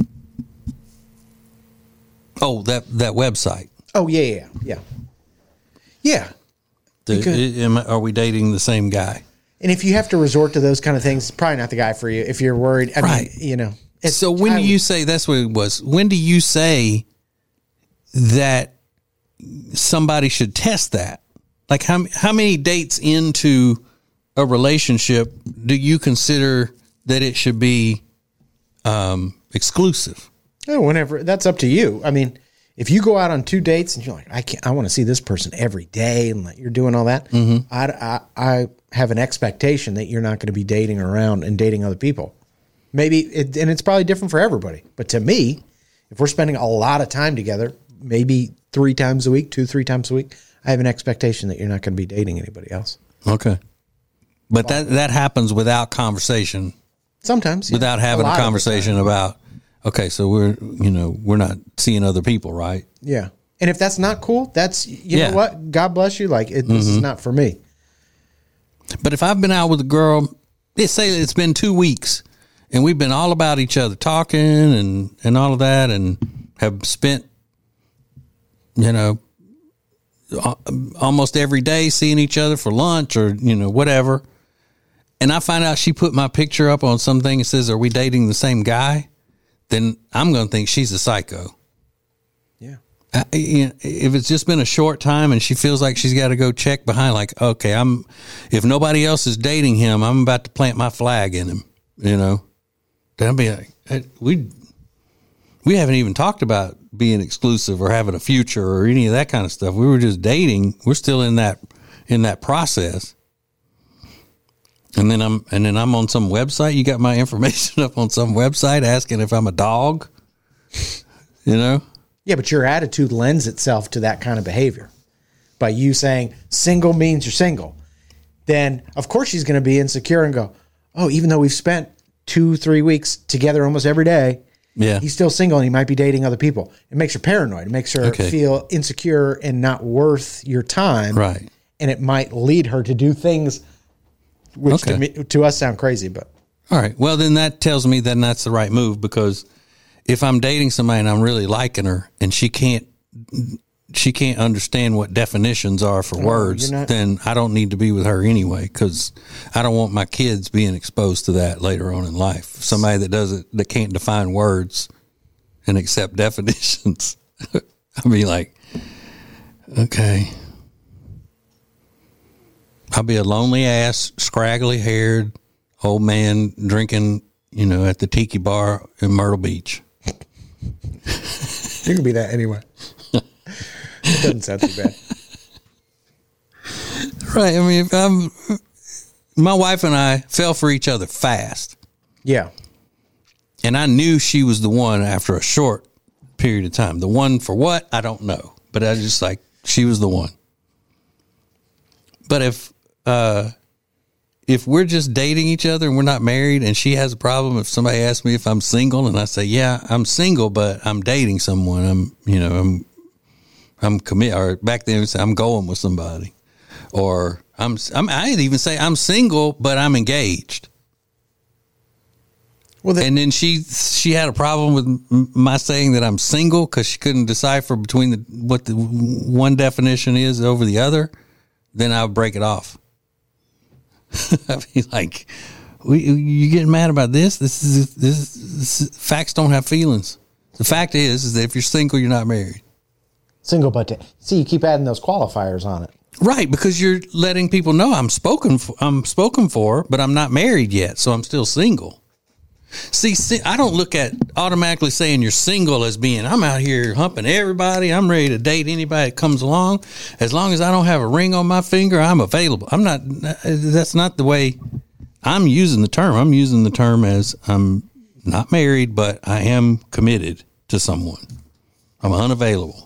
Speaker 6: Oh, that website.
Speaker 7: Oh, yeah. Yeah.
Speaker 6: Are we dating the same guy?
Speaker 7: And if you have to resort to those kind of things, it's probably not the guy for you. If you're worried, I mean,
Speaker 6: So when do you say, that's what it was, when do you say that somebody should test that? Like how many dates into a relationship do you consider that it should be exclusive?
Speaker 7: Oh, whenever. That's up to you. I mean, If you go out on 2 dates and you're like, I want to see this person every day, and like you're doing all that, I have an expectation that you're not going to be dating around and dating other people. Maybe, and it's probably different for everybody. But to me, if we're spending a lot of time together, maybe 3 times a week, 2-3 times a week, I have an expectation that you're not going to be dating anybody else.
Speaker 6: Okay. But that happens without conversation.
Speaker 7: Sometimes. Yeah.
Speaker 6: Without having a conversation about, okay, so we're not seeing other people, right?
Speaker 7: Yeah. And if that's not cool, that's, you know what? God bless you. Like, this is not for me.
Speaker 6: But if I've been out with a girl, let's say it's been 2 weeks and we've been all about each other talking and all of that, and have spent, almost every day seeing each other for lunch or, whatever. And I find out she put my picture up on something and says, are we dating the same guy? Then I'm going to think she's a psycho.
Speaker 7: Yeah.
Speaker 6: If it's just been a short time and she feels like she's got to go check behind, like, okay, if nobody else is dating him, I'm about to plant my flag in him, then I'll be like, we haven't even talked about being exclusive or having a future or any of that kind of stuff. We were just dating. We're still in that process. And then I'm on some website. You got my information up on some website asking if I'm a dog, Yeah,
Speaker 7: but your attitude lends itself to that kind of behavior. By you saying single means you're single, then of course she's going to be insecure and go, oh, even though we've spent 2-3 weeks together almost every day, he's still single and he might be dating other people. It makes her paranoid. It makes her feel insecure and not worth your time.
Speaker 6: Right.
Speaker 7: And it might lead her to do things which to us sound crazy, but.
Speaker 6: All right. Well, then that tells me then that's the right move, because if I'm dating somebody and I'm really liking her and she can't understand what definitions are for words, then I don't need to be with her anyway, because I don't want my kids being exposed to that later on in life. Somebody that can't define words and accept definitions. I'll be like, okay. I'll be a lonely ass, scraggly haired old man drinking, at the tiki bar in Myrtle Beach.
Speaker 7: You can be that anyway. It doesn't sound too bad.
Speaker 6: Right. I mean, my wife and I fell for each other fast.
Speaker 7: Yeah.
Speaker 6: And I knew she was the one after a short period of time. The one for what? I don't know. But I was just like, she was the one. But if we're just dating each other and we're not married and she has a problem, if somebody asks me if I'm single and I say, yeah, I'm single, but I'm dating someone, I'm committed, or back then I'm going with somebody, or I'd even say I'm single, but I'm engaged. Well, and then she had a problem with my saying that I'm single because she couldn't decipher between what the one definition is over the other. Then I would break it off. I'd be like, you getting mad about this? This facts don't have feelings. The fact is that if you're single, you're not married.
Speaker 7: Single, but see, you keep adding those qualifiers on it.
Speaker 6: Right, because you're letting people know I'm spoken for, but I'm not married yet, so I'm still single. See, I don't look at automatically saying you're single as being, I'm out here humping everybody. I'm ready to date anybody that comes along. As long as I don't have a ring on my finger, I'm available. That's not the way I'm using the term. I'm using the term as I'm not married, but I am committed to someone. I'm unavailable.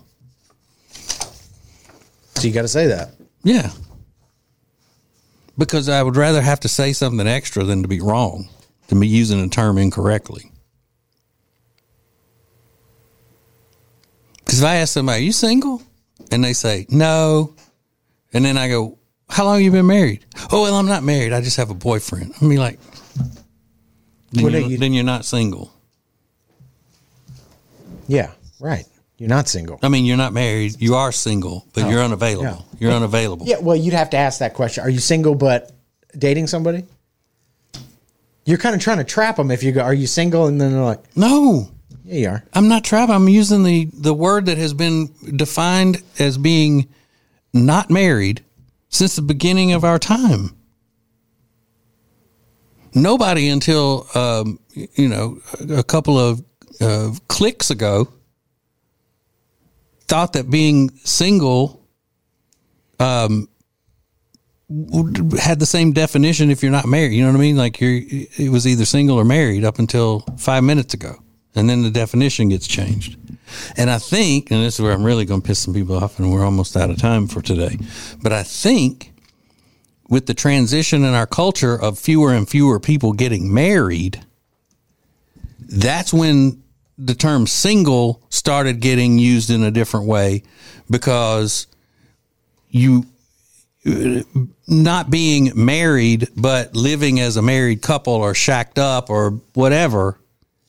Speaker 7: So you got to say that.
Speaker 6: Yeah. Because I would rather have to say something extra than to be wrong. To be using a term incorrectly. Because if I ask somebody, are you single? And they say, no. And then I go, how long have you been married? Oh, well, I'm not married. I just have a boyfriend. I mean, like, then you're not single.
Speaker 7: Yeah, right. You're not single.
Speaker 6: I mean, you're not married. You are single, but you're unavailable. Yeah. You're unavailable.
Speaker 7: Yeah, well, you'd have to ask that question. Are you single but dating somebody? You're kind of trying to trap them if you go, are you single? And then they're like,
Speaker 6: no.
Speaker 7: Yeah, you are.
Speaker 6: I'm not trapping. I'm using the word that has been defined as being not married since the beginning of our time. Nobody until, a couple of clicks ago thought that being single had the same definition if you're not married. You know what I mean? Like it was either single or married up until 5 minutes ago. And then the definition gets changed. And I think, and this is where I'm really going to piss some people off, and we're almost out of time for today, but I think with the transition in our culture of fewer and fewer people getting married, that's when the term single started getting used in a different way, because you not being married but living as a married couple or shacked up or whatever,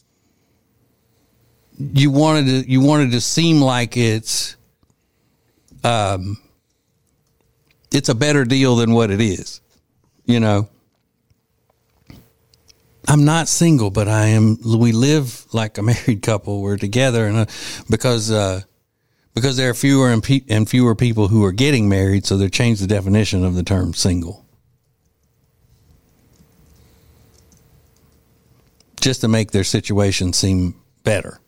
Speaker 6: you wanted to seem like it's a better deal than what it is. You know, I'm not single, but we live like a married couple. We're together, and because there are fewer and fewer people who are getting married, so they changed the definition of the term single, just to make their situation seem better.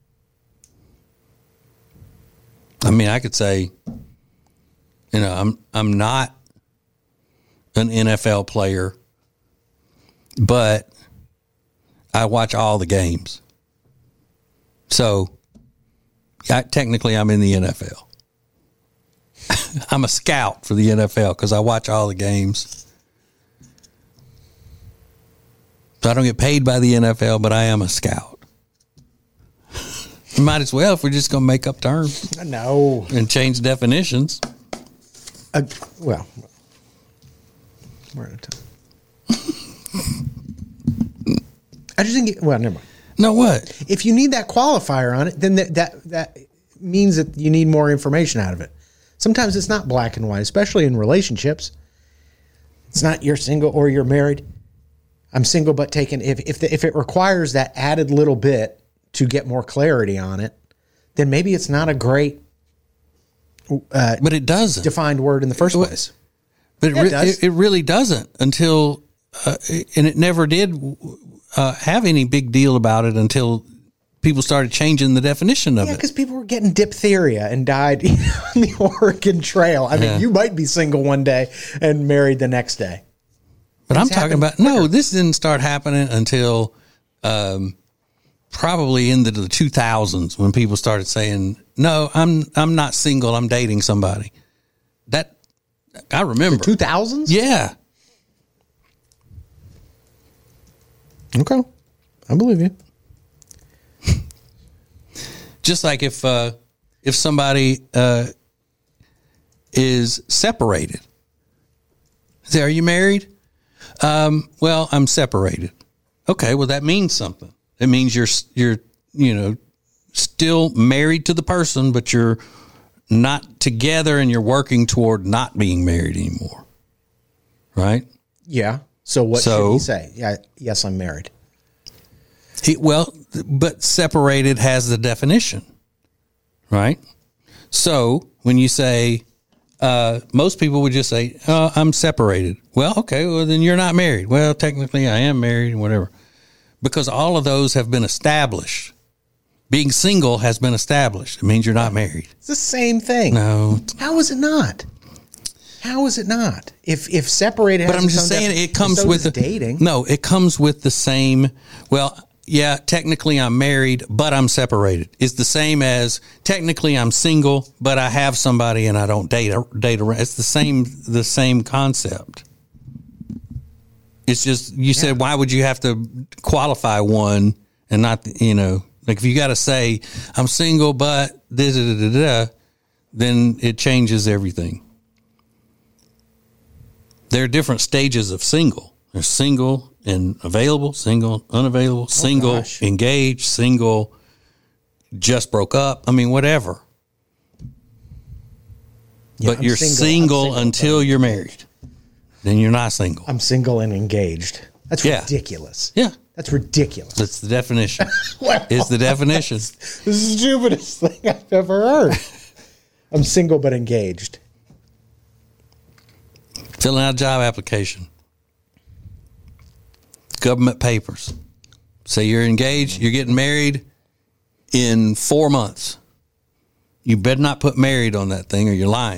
Speaker 6: I mean, I could say, you know, I'm not an NFL player, but I watch all the games. So technically I'm in the NFL. I'm a scout for the NFL because I watch all the games. So I don't get paid by the NFL, but I am a scout. Might as well if we're just going to make up terms.
Speaker 7: No.
Speaker 6: And change definitions.
Speaker 7: Well, we're out of time. I just think, never mind.
Speaker 6: No, what?
Speaker 7: If you need that qualifier on it, then that means that you need more information out of it. Sometimes it's not black and white, especially in relationships. It's not you're single or you're married. I'm single but taken. If it requires that added little bit to get more clarity on it, then maybe it's not a great
Speaker 6: but it doesn't
Speaker 7: defined word in the first place.
Speaker 6: But it really doesn't until and it never did have any big deal about it until people started changing the definition of it.
Speaker 7: Yeah, because people were getting diphtheria and died on the Oregon Trail. I mean, you might be single one day and married the next day.
Speaker 6: But I'm talking about, no, this didn't start happening until probably into the 2000s when people started saying, no, I'm not single, I'm dating somebody. That, I remember.
Speaker 7: The 2000s?
Speaker 6: Yeah.
Speaker 7: Okay. I believe you.
Speaker 6: Just like if somebody is separated. Say, are you married? Well, I'm separated. Okay, well that means something. It means you're still married to the person, but you're not together and you're working toward not being married anymore. Right?
Speaker 7: Yeah. So what should he say? Yeah, yes, I'm married.
Speaker 6: But separated has the definition, right? So when you say, most people would just say, oh, I'm separated. Well, okay, well, then you're not married. Well, technically I am married, whatever. Because all of those have been established. Being single has been established. It means you're not married.
Speaker 7: It's the same thing.
Speaker 6: No.
Speaker 7: How is it not? How is it not? If separated,
Speaker 6: but I'm just saying it comes with
Speaker 7: dating.
Speaker 6: No, it comes with the same. Well, yeah, technically I'm married, but I'm separated. It's the same as technically I'm single, but I have somebody and I don't date around. It's the same concept. It's just you said, why would you have to qualify one and not, like if you got to say I'm single, but then it changes everything. There are different stages of single. There's single and available, single, unavailable, single, engaged, single, just broke up. I mean, whatever. Yeah, but you're single until you're married. Then you're not single.
Speaker 7: I'm single and engaged. That's ridiculous.
Speaker 6: Yeah.
Speaker 7: That's ridiculous.
Speaker 6: That's the definition. It's the definition.
Speaker 7: This is the stupidest thing I've ever heard. I'm single but engaged.
Speaker 6: Filling out a job application. Government papers. Say you're engaged, you're getting married in 4 months. You better not put married on that thing or you're lying.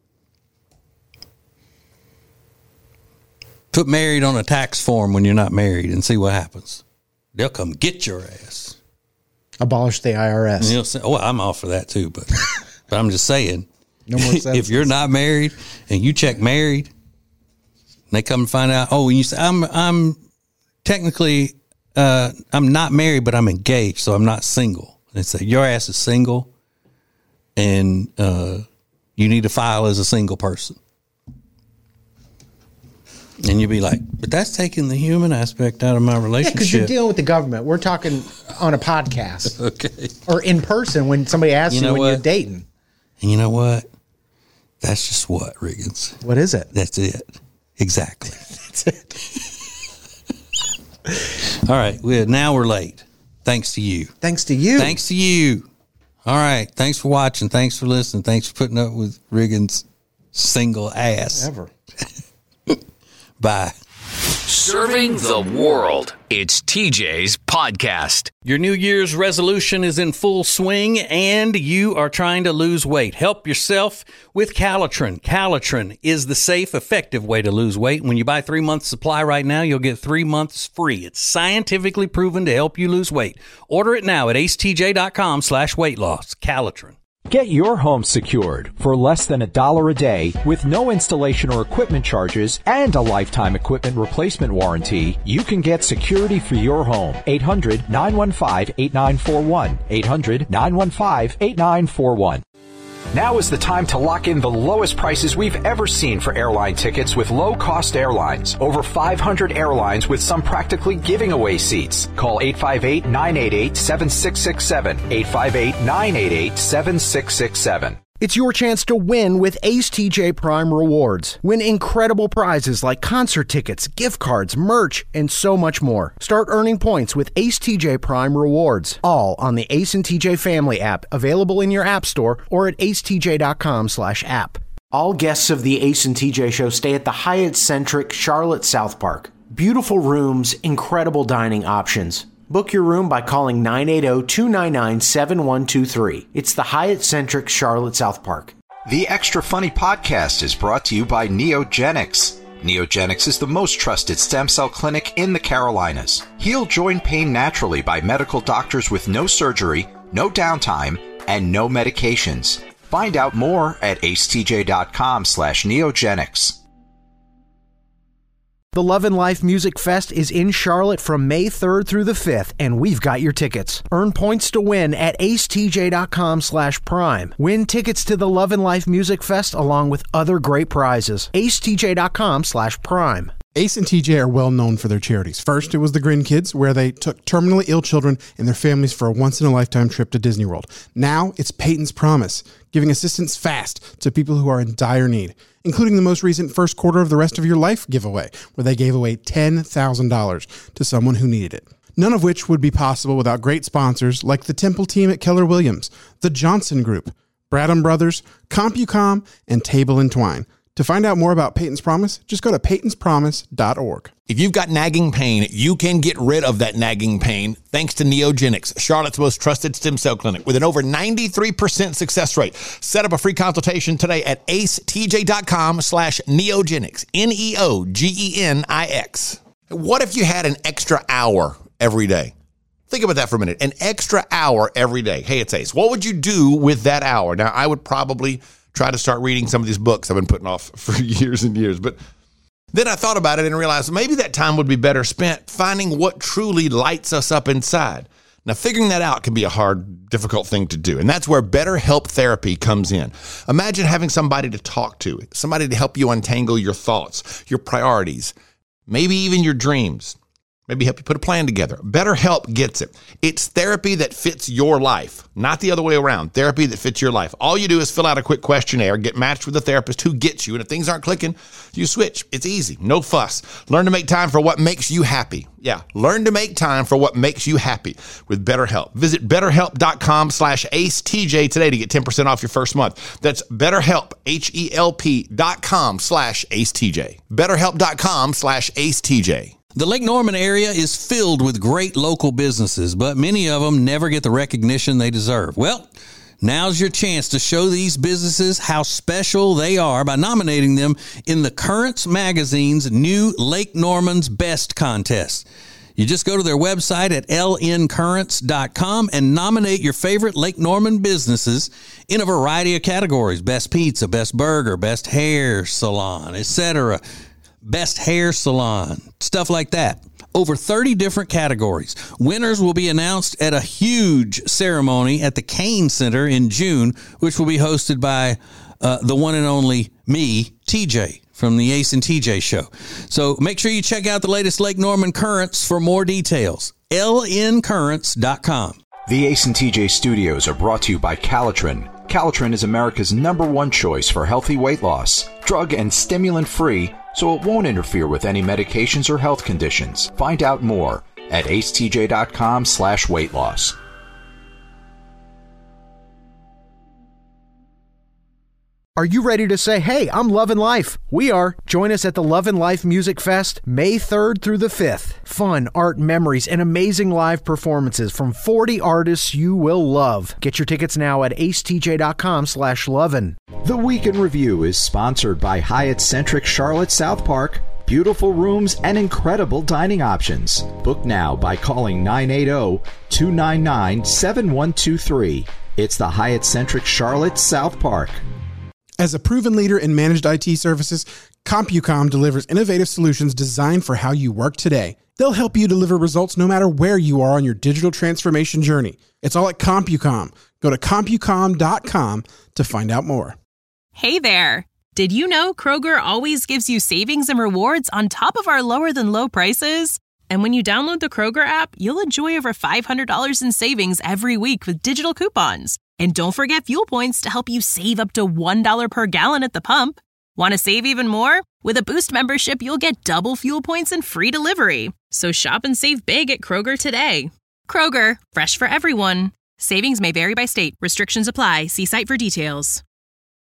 Speaker 6: Put married on a tax form when you're not married and see what happens. They'll come get your ass.
Speaker 7: Abolish the IRS.
Speaker 6: And you'll say, oh, I'm all for that too, but I'm just saying,
Speaker 7: No more
Speaker 6: if you're not married and you check married, and they come and find out, oh, and you say, I'm technically, I'm not married, but I'm engaged, so I'm not single. And they say, your ass is single and you need to file as a single person. And you'd be like, but that's taking the human aspect out of my relationship.
Speaker 7: Yeah, because you're dealing with the government. We're talking on a podcast.
Speaker 6: Okay.
Speaker 7: Or in person when somebody asks you when you're dating.
Speaker 6: And you know what? That's just what, Riggins.
Speaker 7: What is it?
Speaker 6: That's it. Exactly.
Speaker 7: That's it.
Speaker 6: All right. Now we're late. Thanks to you.
Speaker 7: Thanks to you.
Speaker 6: Thanks to you. All right. Thanks for watching. Thanks for listening. Thanks for putting up with Riggins' single ass.
Speaker 7: Ever.
Speaker 6: Bye.
Speaker 5: Serving the world. It's TJ's podcast.
Speaker 6: Your New Year's resolution is in full swing and you are trying to lose weight. Help yourself with Calitrin. Calitrin is the safe, effective way to lose weight. When you buy 3 months supply right now, you'll get 3 months free. It's scientifically proven to help you lose weight. Order it now at acetj.com/weight loss. Calitrin.
Speaker 8: Get your home secured for less than $1 a day with no installation or equipment charges and a lifetime equipment replacement warranty. You can get security for your home. 800-915-8941. 800-915-8941. Now is the time to lock in the lowest prices we've ever seen for airline tickets with low-cost airlines. Over 500 airlines with some practically giving away seats. Call 858-988-7667. 858-988-7667.
Speaker 9: It's your chance to win with Ace TJ Prime Rewards. Win incredible prizes like concert tickets, gift cards, merch, and so much more. Start earning points with Ace TJ Prime Rewards. All on the Ace and TJ Family app, available in your app store or at acetj.com/app. All guests of the Ace and TJ Show stay at the Hyatt Centric Charlotte South Park. Beautiful rooms, incredible dining options. Book your room by calling 980-299-7123. It's the Hyatt Centric Charlotte South Park.
Speaker 2: The Extra Funny Podcast is brought to you by Neogenics. Neogenics is the most trusted stem cell clinic in the Carolinas. Heal joint pain naturally by medical doctors with no surgery, no downtime, and no medications. Find out more at acetj.com/neogenics.
Speaker 9: The Love and Life Music Fest is in Charlotte from May 3rd through the 5th, and we've got your tickets. Earn points to win at acetj.com/prime. Win tickets to the Love and Life Music Fest along with other great prizes. acetj.com/prime.
Speaker 3: Ace and TJ are well known for their charities. First, it was the Grin Kids, where they took terminally ill children and their families for a once-in-a-lifetime trip to Disney World. Now, it's Peyton's Promise, giving assistance fast to people who are in dire need, including the most recent first quarter of the Rest of Your Life giveaway, where they gave away $10,000 to someone who needed it. None of which would be possible without great sponsors like the Temple team at Keller Williams, the Johnson Group, Bradham Brothers, CompuCom, and Table and Twine. To find out more about Peyton's Promise, just go to peytonspromise.org.
Speaker 10: If you've got nagging pain, you can get rid of that nagging pain thanks to Neogenics, Charlotte's most trusted stem cell clinic with an over 93% success rate. Set up a free consultation today at acetj.com/neogenics, Neogenix. What if you had an extra hour every day? Think about that for a minute. An extra hour every day. Hey, it's Ace. What would you do with that hour? Now, I would probably try to start reading some of these books I've been putting off for years and years. But then I thought about it and realized maybe that time would be better spent finding what truly lights us up inside. Now, figuring that out can be a hard, difficult thing to do. And that's where BetterHelp therapy comes in. Imagine having somebody to talk to, somebody to help you untangle your thoughts, your priorities, maybe even your dreams. Maybe help you put a plan together. BetterHelp gets it. It's therapy that fits your life, not the other way around. Therapy that fits your life. All you do is fill out a quick questionnaire, get matched with a therapist who gets you, and if things aren't clicking, you switch. It's easy. No fuss. Learn to make time for what makes you happy. Yeah, learn to make time for what makes you happy with BetterHelp. Visit BetterHelp.com/AceTJ today to get 10% off your first month. That's BetterHelp, HELP.com/AceTJ. BetterHelp.com/AceTJ.
Speaker 6: The Lake Norman area is filled with great local businesses, but many of them never get the recognition they deserve. Well, Now's your chance to show these businesses how special they are by nominating them in the Currents Magazine's new Lake Norman's Best contest. You just go to their website at lncurrents.com and nominate your favorite Lake Norman businesses in a variety of categories: best pizza, best burger, best hair salon, etc. Best hair salon, stuff like that. Over 30 different categories. Winners will be announced at a huge ceremony at the Kane Center in June, which will be hosted by the one and only me, TJ, from the Ace and TJ Show. So make sure you check out the latest Lake Norman Currents for more details. lncurrents.com.
Speaker 2: The Ace and TJ Studios are brought to you by Calitrin. Calitrin is America's #1 choice for healthy weight loss. Drug and stimulant free, so it won't interfere with any medications or health conditions. Find out more at acetj.com/weight loss.
Speaker 9: Are you ready to say, hey, I'm loving life? We are. Join us at the Love and Life Music Fest, May 3rd through the 5th. Fun, art, memories, and amazing live performances from 40 artists you will love. Get your tickets now at acetj.com/lovin'.
Speaker 11: The Week in Review is sponsored by Hyatt Centric Charlotte South Park. Beautiful rooms and incredible dining options. Book now by calling 980-299-7123. It's the Hyatt Centric Charlotte South Park.
Speaker 3: As a proven leader in managed IT services, CompuCom delivers innovative solutions designed for how you work today. They'll help you deliver results no matter where you are on your digital transformation journey. It's all at CompuCom. Go to CompuCom.com to find out more.
Speaker 4: Hey there! Did you know Kroger always gives you savings and rewards on top of our lower than low prices? And when you download the Kroger app, you'll enjoy over $500 in savings every week with digital coupons. And don't forget fuel points to help you save up to $1 per gallon at the pump. Want to save even more? With a Boost membership, you'll get double fuel points and free delivery. So shop and save big at Kroger today. Kroger, fresh for everyone. Savings may vary by state. Restrictions apply. See site for details.